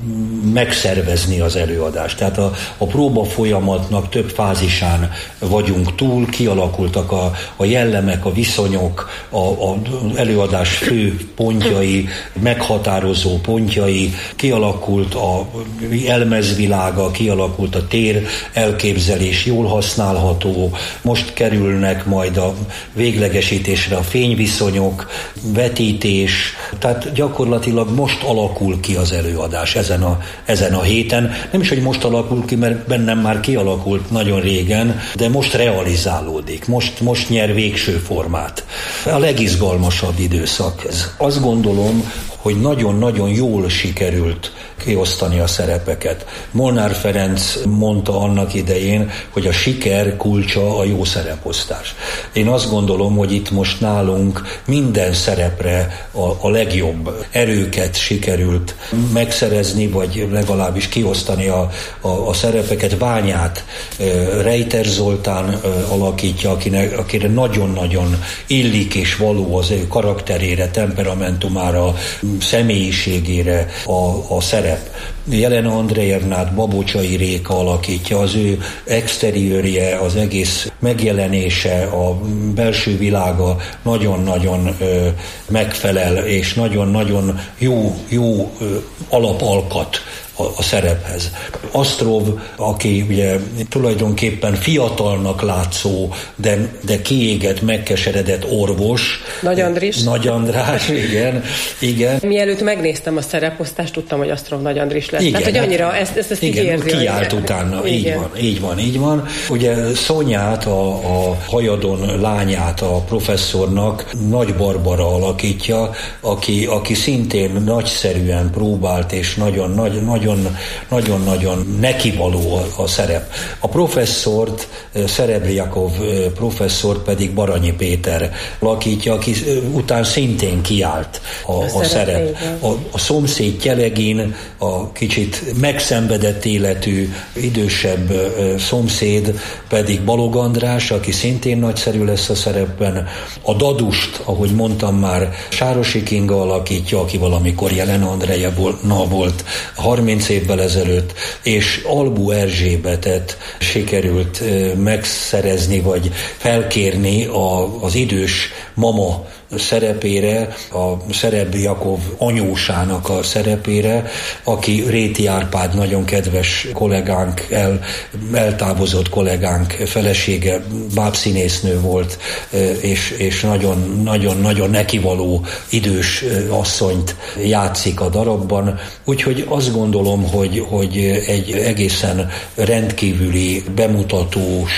megszervezni az előadást. Tehát a, a próba folyamatnak több fázisán vagyunk túl, kialakultak a, a jellemek, a viszonyok, a, a előadás fő pontjai, meghatározó pontjai, ki kialakult a elmezvilága, kialakult a tér elképzelés, jól használható, most kerülnek majd a véglegesítésre a fényviszonyok, vetítés, tehát gyakorlatilag most alakul ki az előadás ezen a, ezen a héten. Nem is, hogy most alakul ki, mert bennem már kialakult nagyon régen, de most realizálódik, most, most nyer végső formát. A legizgalmasabb időszak ez. Azt gondolom, hogy nagyon-nagyon jól sikerült kiosztani a szerepeket. Molnár Ferenc mondta annak idején, hogy a siker kulcsa a jó szereposztás. Én azt gondolom, hogy itt most nálunk minden szerepre a, a legjobb erőket sikerült megszerezni, vagy legalábbis kiosztani a, a, a szerepeket. Ványát Reiter Zoltán alakítja, akinek, akire nagyon-nagyon illik és való az ő karakterére, temperamentumára, személyiségére a, a szerep. Jelena Andrejevnát Babocsai Réka alakítja, az ő exteriőrje, az egész megjelenése, a belső világa nagyon-nagyon ö, megfelel, és nagyon-nagyon jó, jó ö, alapalkat a, a szerephez. Asztrov, aki ugye tulajdonképpen fiatalnak látszó, de, de kiégett, megkeseredett orvos. Nagy Andris. Nagy András, igen, igen. Mielőtt megnéztem a szereposztást, tudtam, hogy Asztrov Nagy Andris lesz. Igen, tehát, hogy annyira ezt, ezt, ezt igen, így érzi. kiállt hogy... utána, igen. így van, így van, így van. Ugye Szonyát, a, a hajadon lányát a professzornak Nagy Barbara alakítja, aki, aki szintén nagyszerűen próbált, és nagyon, nagy, nagyon, nagyon-nagyon nekivaló a, a szerep. A professzort, Szerebryakov professzort pedig Baranyi Péter alakítja, aki után szintén kiállt a, a, a szerep. A, a szomszéd Gyelegin, a kicsit megszenvedett életű, idősebb szomszéd pedig Balog András, aki szintén nagyszerű lesz a szerepben. A Dadust, ahogy mondtam már, Sárosi Kinga alakítja, aki valamikor Jelena Andrejevna volt harminc évvel ezelőtt, és Albu Erzsébetet sikerült megszerezni, vagy felkérni a, az idős mama szerepére, a Szerebryakov anyósának a szerepére, aki Réti Árpád nagyon kedves kollégánk, el, eltávozott kollégánk felesége, bábszínésznő volt, és, és nagyon, nagyon, nagyon nekivaló idős asszonyt játszik a darabban. Úgyhogy azt gondolom, hogy, hogy egy egészen rendkívüli bemutatós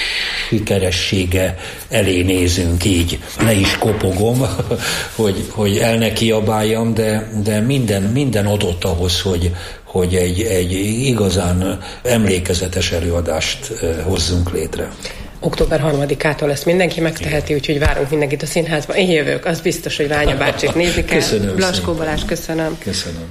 sikeressége elé nézünk így. Ne is kopogom, hogy, hogy el ne kiabáljam, de, de minden, minden adott ahhoz, hogy, hogy egy, egy igazán emlékezetes előadást hozzunk létre. október harmadikától ezt mindenki megteheti, úgyhogy várunk mindenkit a színházba. Én jövök, az biztos, hogy Ványa bácsit nézni kell. Köszönöm. Blaskó Balázs, köszönöm. Köszönöm.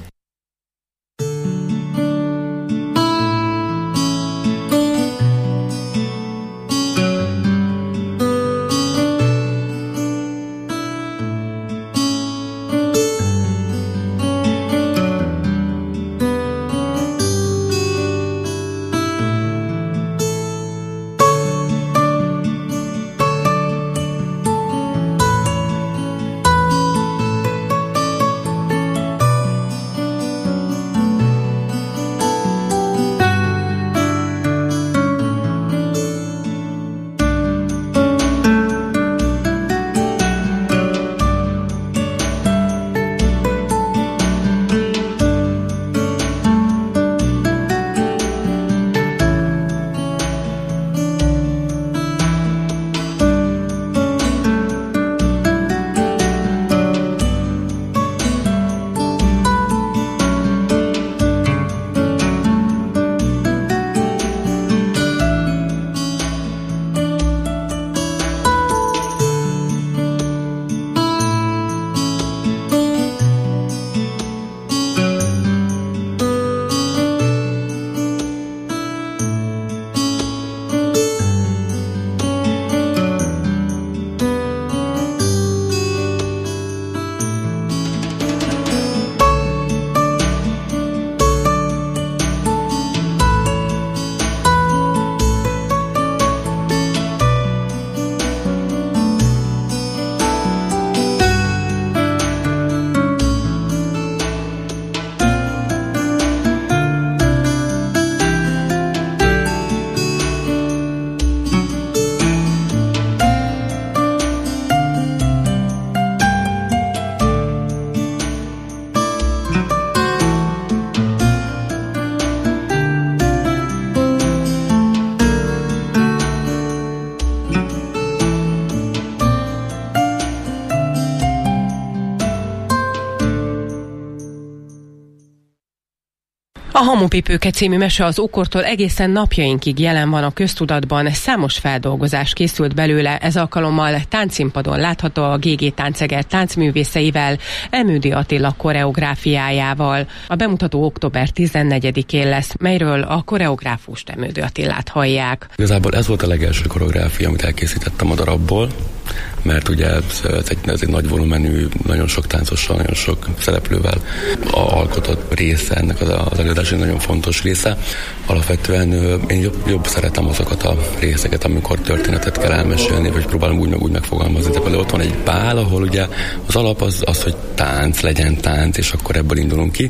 A Hamupipőke című mese az ókortól egészen napjainkig jelen van a köztudatban, számos feldolgozás készült belőle, ez alkalommal táncszínpadon látható a gé gé Tánceger táncművészeivel, Elműdi Attila koreográfiájával. A bemutató október tizennegyedikén lesz, melyről a koreográfust Elműdi Attilát hallják. Igazából ez volt a legelső koreográfia, amit elkészítettem a darabból, mert ugye ez egy, ez egy nagy volumenű, nagyon sok táncossal, nagyon sok szereplővel alkotott része ennek az, az előadás, egy nagyon fontos része. Alapvetően én jobb, jobb szeretem azokat a részeket, amikor történetet kell elmesélni, vagy próbálom úgy meg úgy megfogalmazni. De például ott van egy bál, ahol ugye az alap az, az, hogy tánc, legyen tánc, és akkor ebből indulunk ki,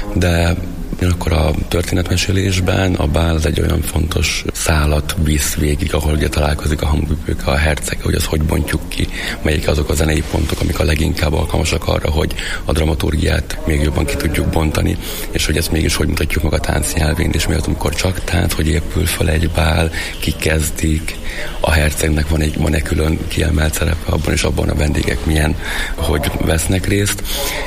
de akkor a történetmesélésben a bál az egy olyan fontos szálat visz végig, ahol ugye találkozik a Hamupipőke, a herceg, hogy az hogy bontjuk ki, melyik azok a zenei pontok, amik a leginkább alkalmasak arra, hogy a dramaturgiát még jobban ki tudjuk bontani, és hogy ezt mégis hogy mutatjuk meg a tánc nyelvén, és mi az, amikor csak tánc, hogy épül fel egy bál, ki kezdik, a hercegnek van egy, van egy külön kiemelt szerepe abban, és abban a vendégek milyen, hogy vesznek részt,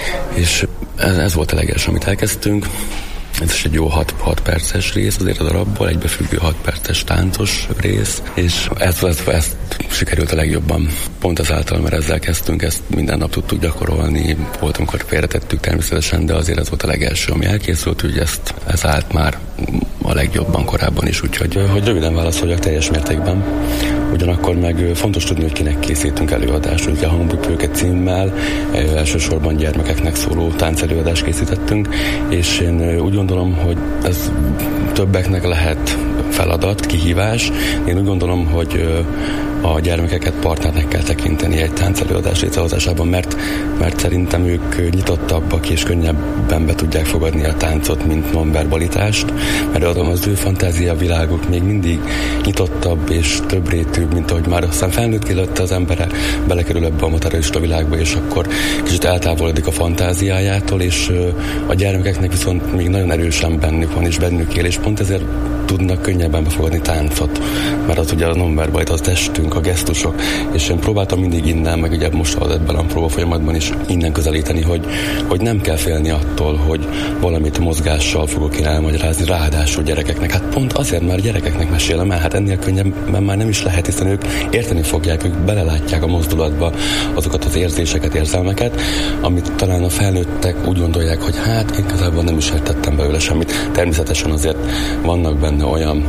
és ez, ez volt a legelső, amit elkezdtünk. Ez is egy jó hat perces rész azért a darabból, egybefüggő hat perces táncos rész, és ezt, ezt, ezt sikerült a legjobban. Pont ezáltal, mert ezzel kezdtünk, ezt minden nap tudtuk gyakorolni, volt, amikor félretettük természetesen, de azért ez volt a legelső, ami elkészült, úgyhogy ezt, ez állt már a legjobban korábban is, úgyhogy hogy röviden válaszoljak teljes mértékben. Ugyanakkor meg fontos tudni, hogy kinek készítünk előadást. Ugye a Hamupipőke címmel elsősorban gyermekeknek szóló táncelőadást készítettünk, és én úgy gondolom, hogy ez többeknek lehet feladat, kihívás. Én úgy gondolom, hogy a gyermekeket partnernek kell tekinteni egy táncelőadás létrehozásában, mert, mert szerintem ők nyitottabbak és könnyebben be tudják fogadni a táncot, mint nonverbalitást, mert adom az ő fantázia világuk még mindig nyitottabb és többrétűbb, mint ahogy már aztán felnőtt előtte az embere belekerül ebbe a materialista világba, és akkor kicsit eltávolodik a fantáziájától, és a gyermekeknek viszont még nagyon erősen bennük van, és bennük él, és pont ezért tudnak könnyebben befogadni táncot, mert az ugye a nonverbalit, az testünk, a gesztusok, és én próbáltam mindig innen, meg ugye most ebben a próba folyamatban is innen közelíteni, hogy, hogy nem kell félni attól, hogy valamit mozgással fogok én elmagyarázni, ráadásul gyerekeknek. Hát pont azért már gyerekeknek mesélem el, hát ennél könnyebben már nem is lehet, hiszen ők érteni fogják, ők belelátják a mozdulatba azokat az érzéseket, érzelmeket, amit talán a felnőttek úgy gondolják, hogy hát én igazából nem is értettem belőle semmit. Természetesen azért vannak benne olyan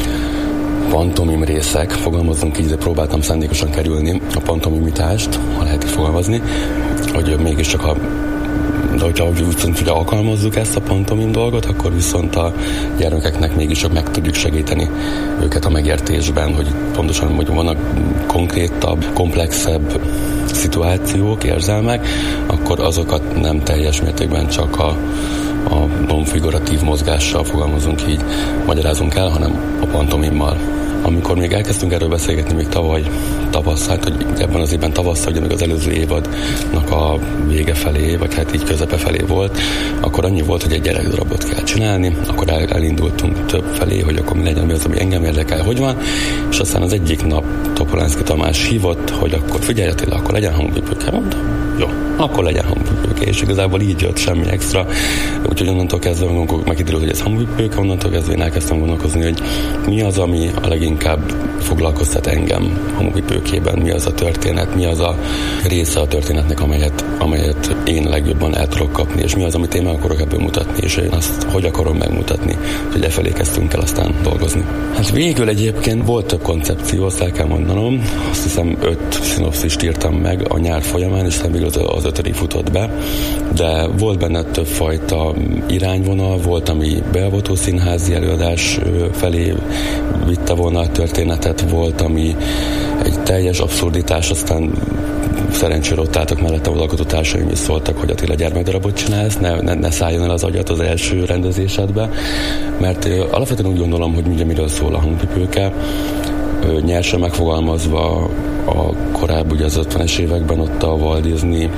pantomim részek, fogalmazunk így, de próbáltam szándékosan kerülni a pantomimitást, ha lehet így fogalmazni, hogy mégiscsak a de hogyha viszont ugye alkalmazzuk ezt a pantomim dolgot, akkor viszont a gyermekeknek mégiscsak meg tudjuk segíteni őket a megértésben, hogy pontosan hogy vannak konkrétabb, komplexebb szituációk, érzelmek, akkor azokat nem teljes mértékben csak a a non-figuratív mozgással fogalmazunk így, magyarázunk el, hanem a pantomimmal. Amikor még elkezdtünk erről beszélgetni, még tavaly tavasszal, hogy ebben az évben tavasszal, ugye még az előző évadnak a vége felé, vagy hát így közepe felé volt, akkor annyi volt, hogy egy gyerekdarabot kell csinálni, akkor el, elindultunk több felé, hogy akkor mi legyen, mi az, ami engem érdekel, hogy van, és aztán az egyik nap Topolánszky Tamás hívott, hogy akkor figyelj Attila, akkor legyen Hamupipőke, mondta, jó, akkor legyen Hamupipőke, és igazából így jött, semmi extra, úgyhogy onnantól kezdve megkiderült, hogy ez Hamupipőke, onnantól kezdve én elkezdtem gondolkozni, hogy mi az, ami a leginkább foglalkoztat engem Hamupipőkében, mi az a történet, mi az a része a történetnek, amelyet, amelyet én legjobban el tudok kapni, és mi az, amit én meg akarok ebből mutatni, és én azt hogy akarom megmutatni, hogy lefelé kezdtünk el aztán dolgozni. Hát végül egyébként volt több koncepció, azt el kell mondanom, azt hiszem öt szinopszist írtam meg a nyár folyamán, és aztán végül az, az ötödik futott be, de volt benne többfajta irányvonal, volt, ami beavató színházi előadás felé vitte volna a történetet, volt, ami egy teljes abszurditás, aztán szerencsére ott álltak mellettem az alkotótársaim is szóltak, hogy Attila gyermekdarabot csinálsz, ne, ne, ne szálljon el az agyat az első rendezésedbe, mert ö, alapvetően úgy gondolom, hogy ugye miről szól a Hamupipőke, ö, nyersen megfogalmazva a korábbi, ugye az ötvenes években ott a Walt Disney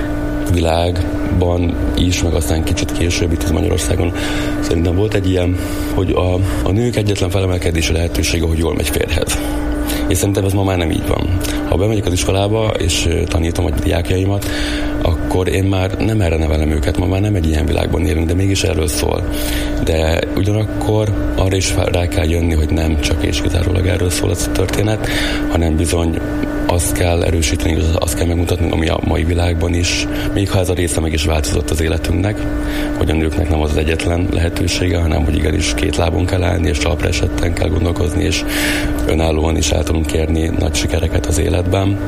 világban is, meg aztán kicsit később itt Magyarországon szerintem volt egy ilyen, hogy a, a nők egyetlen felemelkedési lehetősége, hogy jól megy férjhez. És szerintem ez ma már nem így van. Ha bemegyek az iskolába, és tanítom a diákjaimat, akkor én már nem erre nevelem őket, ma már nem egy ilyen világban élünk, de mégis erről szól. De ugyanakkor arra is rá kell jönni, hogy nem csak és kizárólag erről szól az a történet, hanem bizony azt kell erősíteni, azt kell megmutatni, ami a mai világban is, még ha ez a része meg is változott az életünknek, hogy a nőknek nem az, az egyetlen lehetősége, hanem hogy igenis két lábon kell állni, és talpra esetten kell gondolkozni, és önállóan is el tudunk kérni nagy sikereket az életben,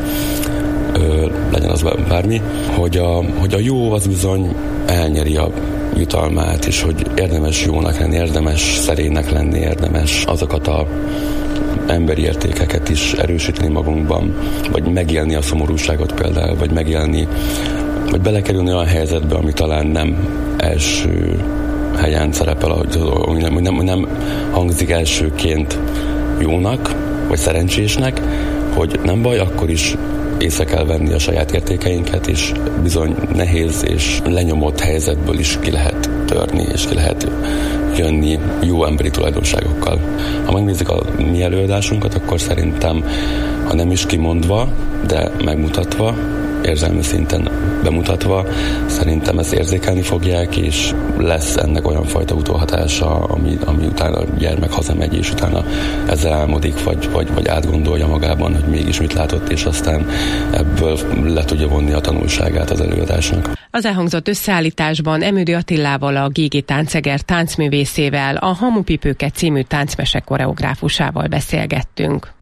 Ö, legyen az bármi, hogy a, hogy a jó az bizony elnyeri a jutalmát, és hogy érdemes jónak lenni, érdemes szerénynek lenni, érdemes azokat a emberi értékeket is erősíteni magunkban, vagy megélni a szomorúságot például, vagy megélni, vagy belekerülni olyan helyzetbe, ami talán nem első helyen szerepel, hogy nem, nem, nem hangzik elsőként jónak, vagy szerencsésnek, hogy nem baj, akkor is észre kell venni a saját értékeinket, és bizony nehéz és lenyomott helyzetből is ki lehet törni, és ki lehet jönni jó emberi tulajdonságokkal. Ha megnézzük a mi előadásunkat, akkor szerintem, ha nem is kimondva, de megmutatva, érzelmi szinten bemutatva, szerintem ezt érzékelni fogják, és lesz ennek olyan fajta utóhatása, ami, ami utána a gyermek hazamegy, és utána ezzel álmodik, vagy, vagy, vagy átgondolja magában, hogy mégis mit látott, és aztán ebből le tudja vonni a tanulságát az előadásnak. Az elhangzott összeállításban Emődi Attilával, a gé gé Tánceger táncművészével, a Hamupipőke című táncmese koreográfusával beszélgettünk.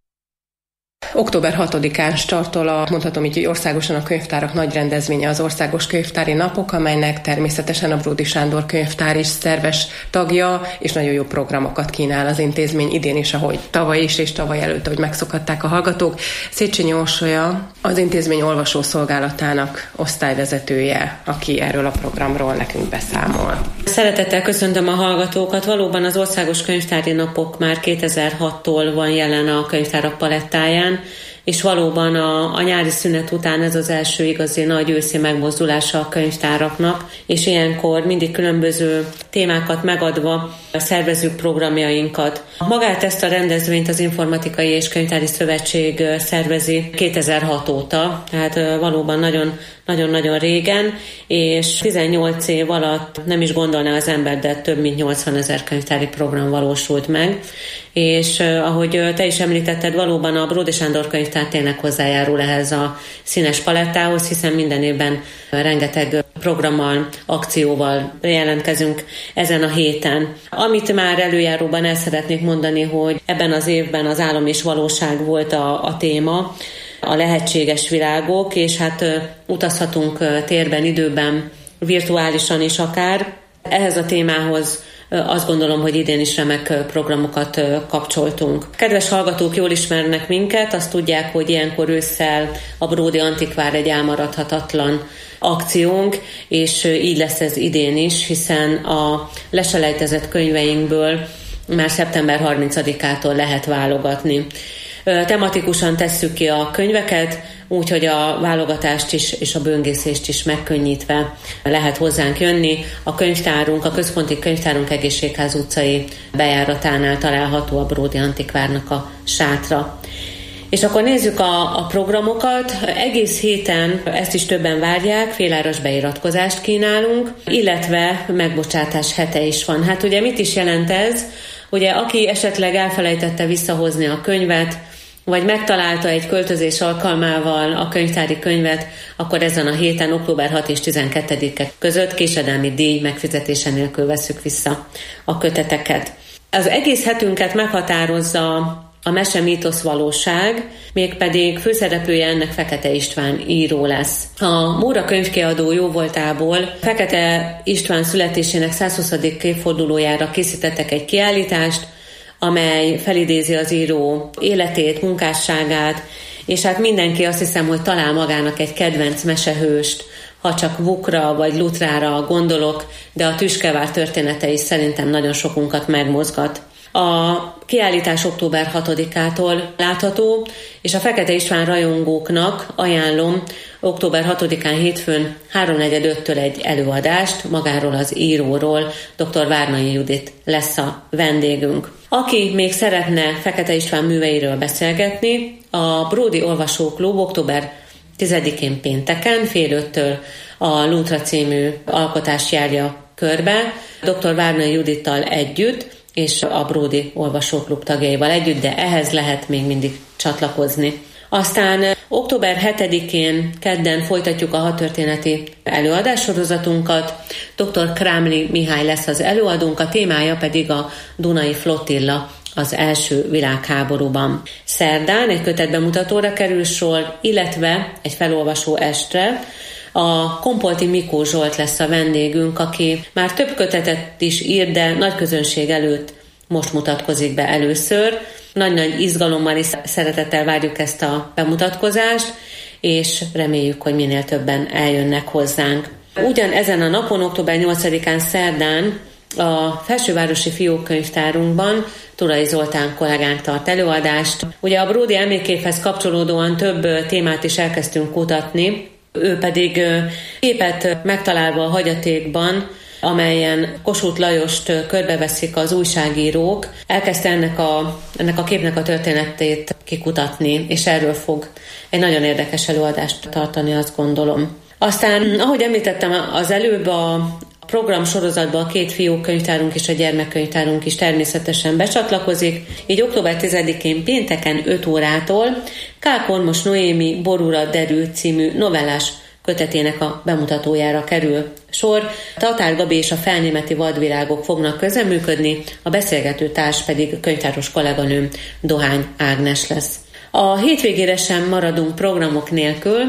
október hatodikán startol a, mondhatom így, hogy országosan a könyvtárak nagy rendezvénye, az Országos Könyvtári Napok, amelynek természetesen a Bródy Sándor könyvtár is szerves tagja, és nagyon jó programokat kínál az intézmény idén is, ahogy tavaly is, és tavaly előtt, ahogy megszokhatták a hallgatók. Széchenyi Orsolya, az intézmény olvasószolgálatának osztályvezetője, aki erről a programról nekünk beszámol. Szeretettel köszöntöm a hallgatókat. Valóban az Országos Könyvtári Napok már kétezer-hattól van jelen a könyvtárak palettáján, és valóban a, a nyári szünet után ez az első igazi nagy őszi megmozdulása a könyvtáraknak, és ilyenkor mindig különböző témákat megadva szervezzük programjainkat. Magát ezt a rendezvényt az Informatikai és Könyvtári Szövetség szervezi kétezer-hat óta, tehát valóban nagyon nagyon-nagyon régen, és tizennyolc év alatt nem is gondolná az ember, de több mint nyolcvanezer könyvtári program valósult meg, és ahogy te is említetted, valóban a Bródy Sándor könyvtár tényleg hozzájárul ehhez a színes palettához, hiszen minden évben rengeteg programmal, akcióval jelentkezünk ezen a héten. Amit már előjáróban el szeretnék mondani, hogy ebben az évben az álom és valóság volt a, a téma, a lehetséges világok, és hát utazhatunk térben, időben, virtuálisan is akár. Ehhez a témához azt gondolom, hogy idén is remek programokat kapcsoltunk. Kedves hallgatók jól ismernek minket, azt tudják, hogy ilyenkor ősszel a Bródy Antikvár egy elmaradhatatlan akciónk, és így lesz ez idén is, hiszen a leselejtezett könyveinkből már szeptember harmincadikától lehet válogatni. Tematikusan tesszük ki a könyveket, úgyhogy a válogatást is és a böngészést is megkönnyítve lehet hozzánk jönni. A könyvtárunk, a központi könyvtárunk Egészségház utcai bejáratánál található a Bródy Antikvárnak a sátra. És akkor nézzük a, a programokat. Egész héten ezt is többen várják, féláras beiratkozást kínálunk, illetve megbocsátás hete is van. Hát ugye mit is jelent ez? Ugye aki esetleg elfelejtette visszahozni a könyvet, vagy megtalálta egy költözés alkalmával a könyvtári könyvet, akkor ezen a héten, október hatodika és tizenkettedike között késedelmi díj megfizetése nélkül vesszük vissza a köteteket. Az egész hetünket meghatározza a Mese mítosz valóság, mégpedig főszereplője ennek Fekete István író lesz. A Móra könyvkiadó jóvoltából Fekete István születésének százhuszadik évfordulójára készítettek egy kiállítást, amely felidézi az író életét, munkásságát, és hát mindenki azt hiszem, hogy talál magának egy kedvenc mesehőst, ha csak Vukra vagy Lutrára gondolok, de a Tüskevár története is szerintem nagyon sokunkat megmozgat. A kiállítás október hatodikától látható, és a Fekete István rajongóknak ajánlom október hatodikán hétfőn háromnegyed öttől egy előadást magáról az íróról. dr. Várnai Judit lesz a vendégünk. Aki még szeretne Fekete István műveiről beszélgetni, a Bródi Olvasóklub október tizedikén pénteken fél öttől a Lútra című alkotást járja körbe, dr. Várnai Judittal együtt, és a Bródi Olvasóklub tagjaival együtt, de ehhez lehet még mindig csatlakozni. Aztán október hetedikén kedden folytatjuk a hadtörténeti előadássorozatunkat. dr. Krámli Mihály lesz az előadónk, a témája pedig a Dunai Flottilla az első világháborúban. Szerdán egy kötetbemutatóra kerül sor, illetve egy felolvasó estre. A Kompolti Mikó Zsolt lesz a vendégünk, aki már több kötetet is ír, de nagy közönség előtt most mutatkozik be először. Nagy-nagy izgalommal és szeretettel várjuk ezt a bemutatkozást, és reméljük, hogy minél többen eljönnek hozzánk. Ugyan ezen a napon, október nyolcadikán szerdán a Felsővárosi Fiókkönyvtárunkban Turai Zoltán kollégánk tart előadást. Ugye a Bródi emlékképhez kapcsolódóan több témát is elkezdtünk kutatni, ő pedig képet megtalálva a hagyatékban, amelyen Kossuth Lajost körbeveszik az újságírók, elkezdte ennek a, ennek a képnek a történetét kikutatni, és erről fog egy nagyon érdekes előadást tartani, azt gondolom. Aztán, ahogy említettem az előbb, a program sorozatban a két fiókkönyvtárunk és a gyermekkönyvtárunk is természetesen becsatlakozik, így október tizedikén pénteken öt órától K. Kormos Noémi Borúra derül című novellás kötetének a bemutatójára kerül sor. Tatár Gabi és a felnémeti vadvirágok fognak közreműködni, a beszélgető társ pedig könyvtáros kolléganőm Dohány Ágnes lesz. A hétvégére sem maradunk programok nélkül,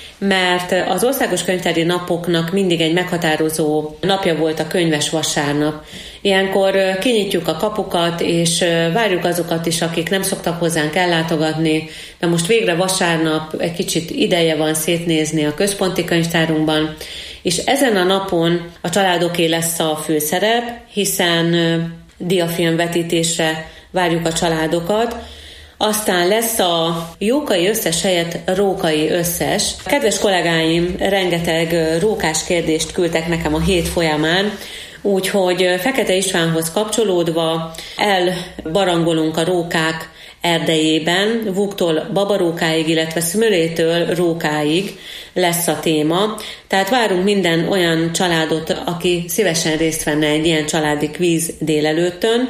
mert az országos könyvtári napoknak mindig egy meghatározó napja volt a könyves vasárnap. Ilyenkor kinyitjuk a kapukat, és várjuk azokat is, akik nem szoktak hozzánk ellátogatni, de most végre vasárnap egy kicsit ideje van szétnézni a központi könyvtárunkban, és ezen a napon a családoké lesz a főszerep, hiszen diafilm vetítésre várjuk a családokat. Aztán lesz a Jókai összes helyett Rókai összes. Kedves kollégáim rengeteg rókás kérdést küldtek nekem a hét folyamán, úgyhogy Fekete Istvánhoz kapcsolódva elbarangolunk a rókák erdejében, Vúktól babarókáig, illetve Szmölétől rókáig lesz a téma. Tehát várunk minden olyan családot, aki szívesen részt venne egy ilyen családi kvíz délelőttön,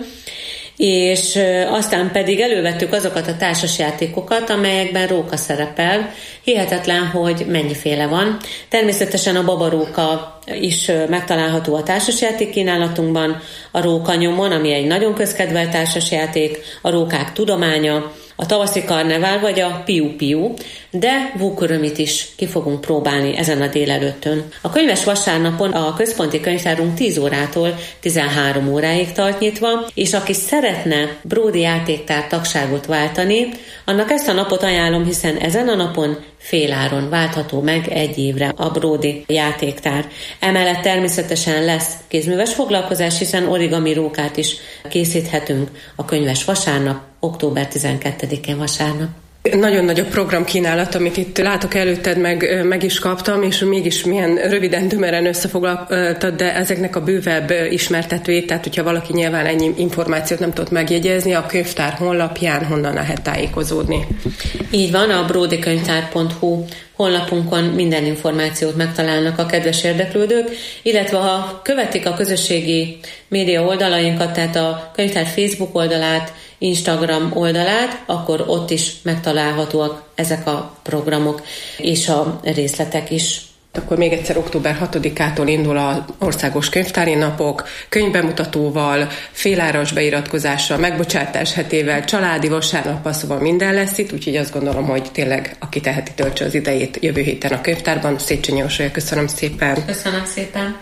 és aztán pedig elővettük azokat a társasjátékokat, amelyekben róka szerepel. Hihetetlen, hogy mennyiféle van. Természetesen a babaróka is megtalálható a társasjáték kínálatunkban, a rókanyomon, ami egy nagyon közkedvelt társasjáték, a rókák tudománya, a tavaszi karnevál vagy a piu-piu, de vúkörömit is ki fogunk próbálni ezen a délelőttön. A könyves vasárnapon a központi könyvtárunk tíz órától tizenhárom óráig tart nyitva, és aki szeretne Bródi játéktár tagságot váltani, annak ezt a napot ajánlom, hiszen ezen a napon féláron váltható meg egy évre a Bródi játéktár. Emellett természetesen lesz kézműves foglalkozás, hiszen origami rókát is készíthetünk a könyves vasárnap, október tizenkettedikén vasárnap. Nagyon nagy a programkínálat, amit itt látok előtted, meg, meg is kaptam, és mégis milyen röviden, tömören összefoglaltad, de ezeknek a bővebb ismertetőjét, tehát hogyha valaki nyilván ennyi információt nem tudott megjegyezni, a könyvtár honlapján honnan lehet tájékozódni. Így van, a brodikönyvtár pont hu honlapunkon minden információt megtalálnak a kedves érdeklődők, illetve ha követik a közösségi média oldalainkat, tehát a könyvtár Facebook oldalát, Instagram oldalát, akkor ott is megtalálhatóak ezek a programok és a részletek is. Akkor még egyszer október hatodikától indul az országos könyvtári napok, könyvbemutatóval, féláras beiratkozással, megbocsátás hetével, családi vasárnappal, szóval minden lesz itt, úgyhogy azt gondolom, hogy tényleg aki teheti, töltse az idejét jövő héten a könyvtárban. Széchenyi Orsolya, köszönöm szépen. Köszönöm szépen.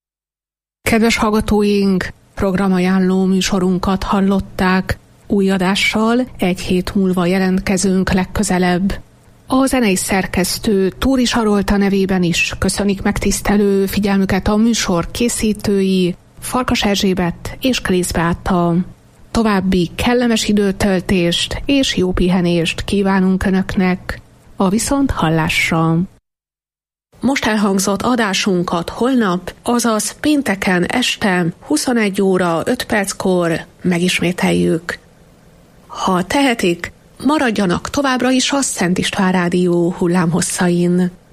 Kedves hallgatóink, programajánló műsorunkat hallották. Új adással egy hét múlva jelentkezünk legközelebb. A zenei szerkesztő Túri Sarolta nevében is köszönik megtisztelő figyelmüket a műsor készítői, Farkas Erzsébet és Klész Beáta. további kellemes időtöltést és jó pihenést kívánunk Önöknek. A viszont hallásra! Most elhangzott adásunkat holnap, azaz pénteken este huszonegy óra öt perckor megismételjük. Ha tehetik, maradjanak továbbra is a Szent István Rádió hullámhosszain.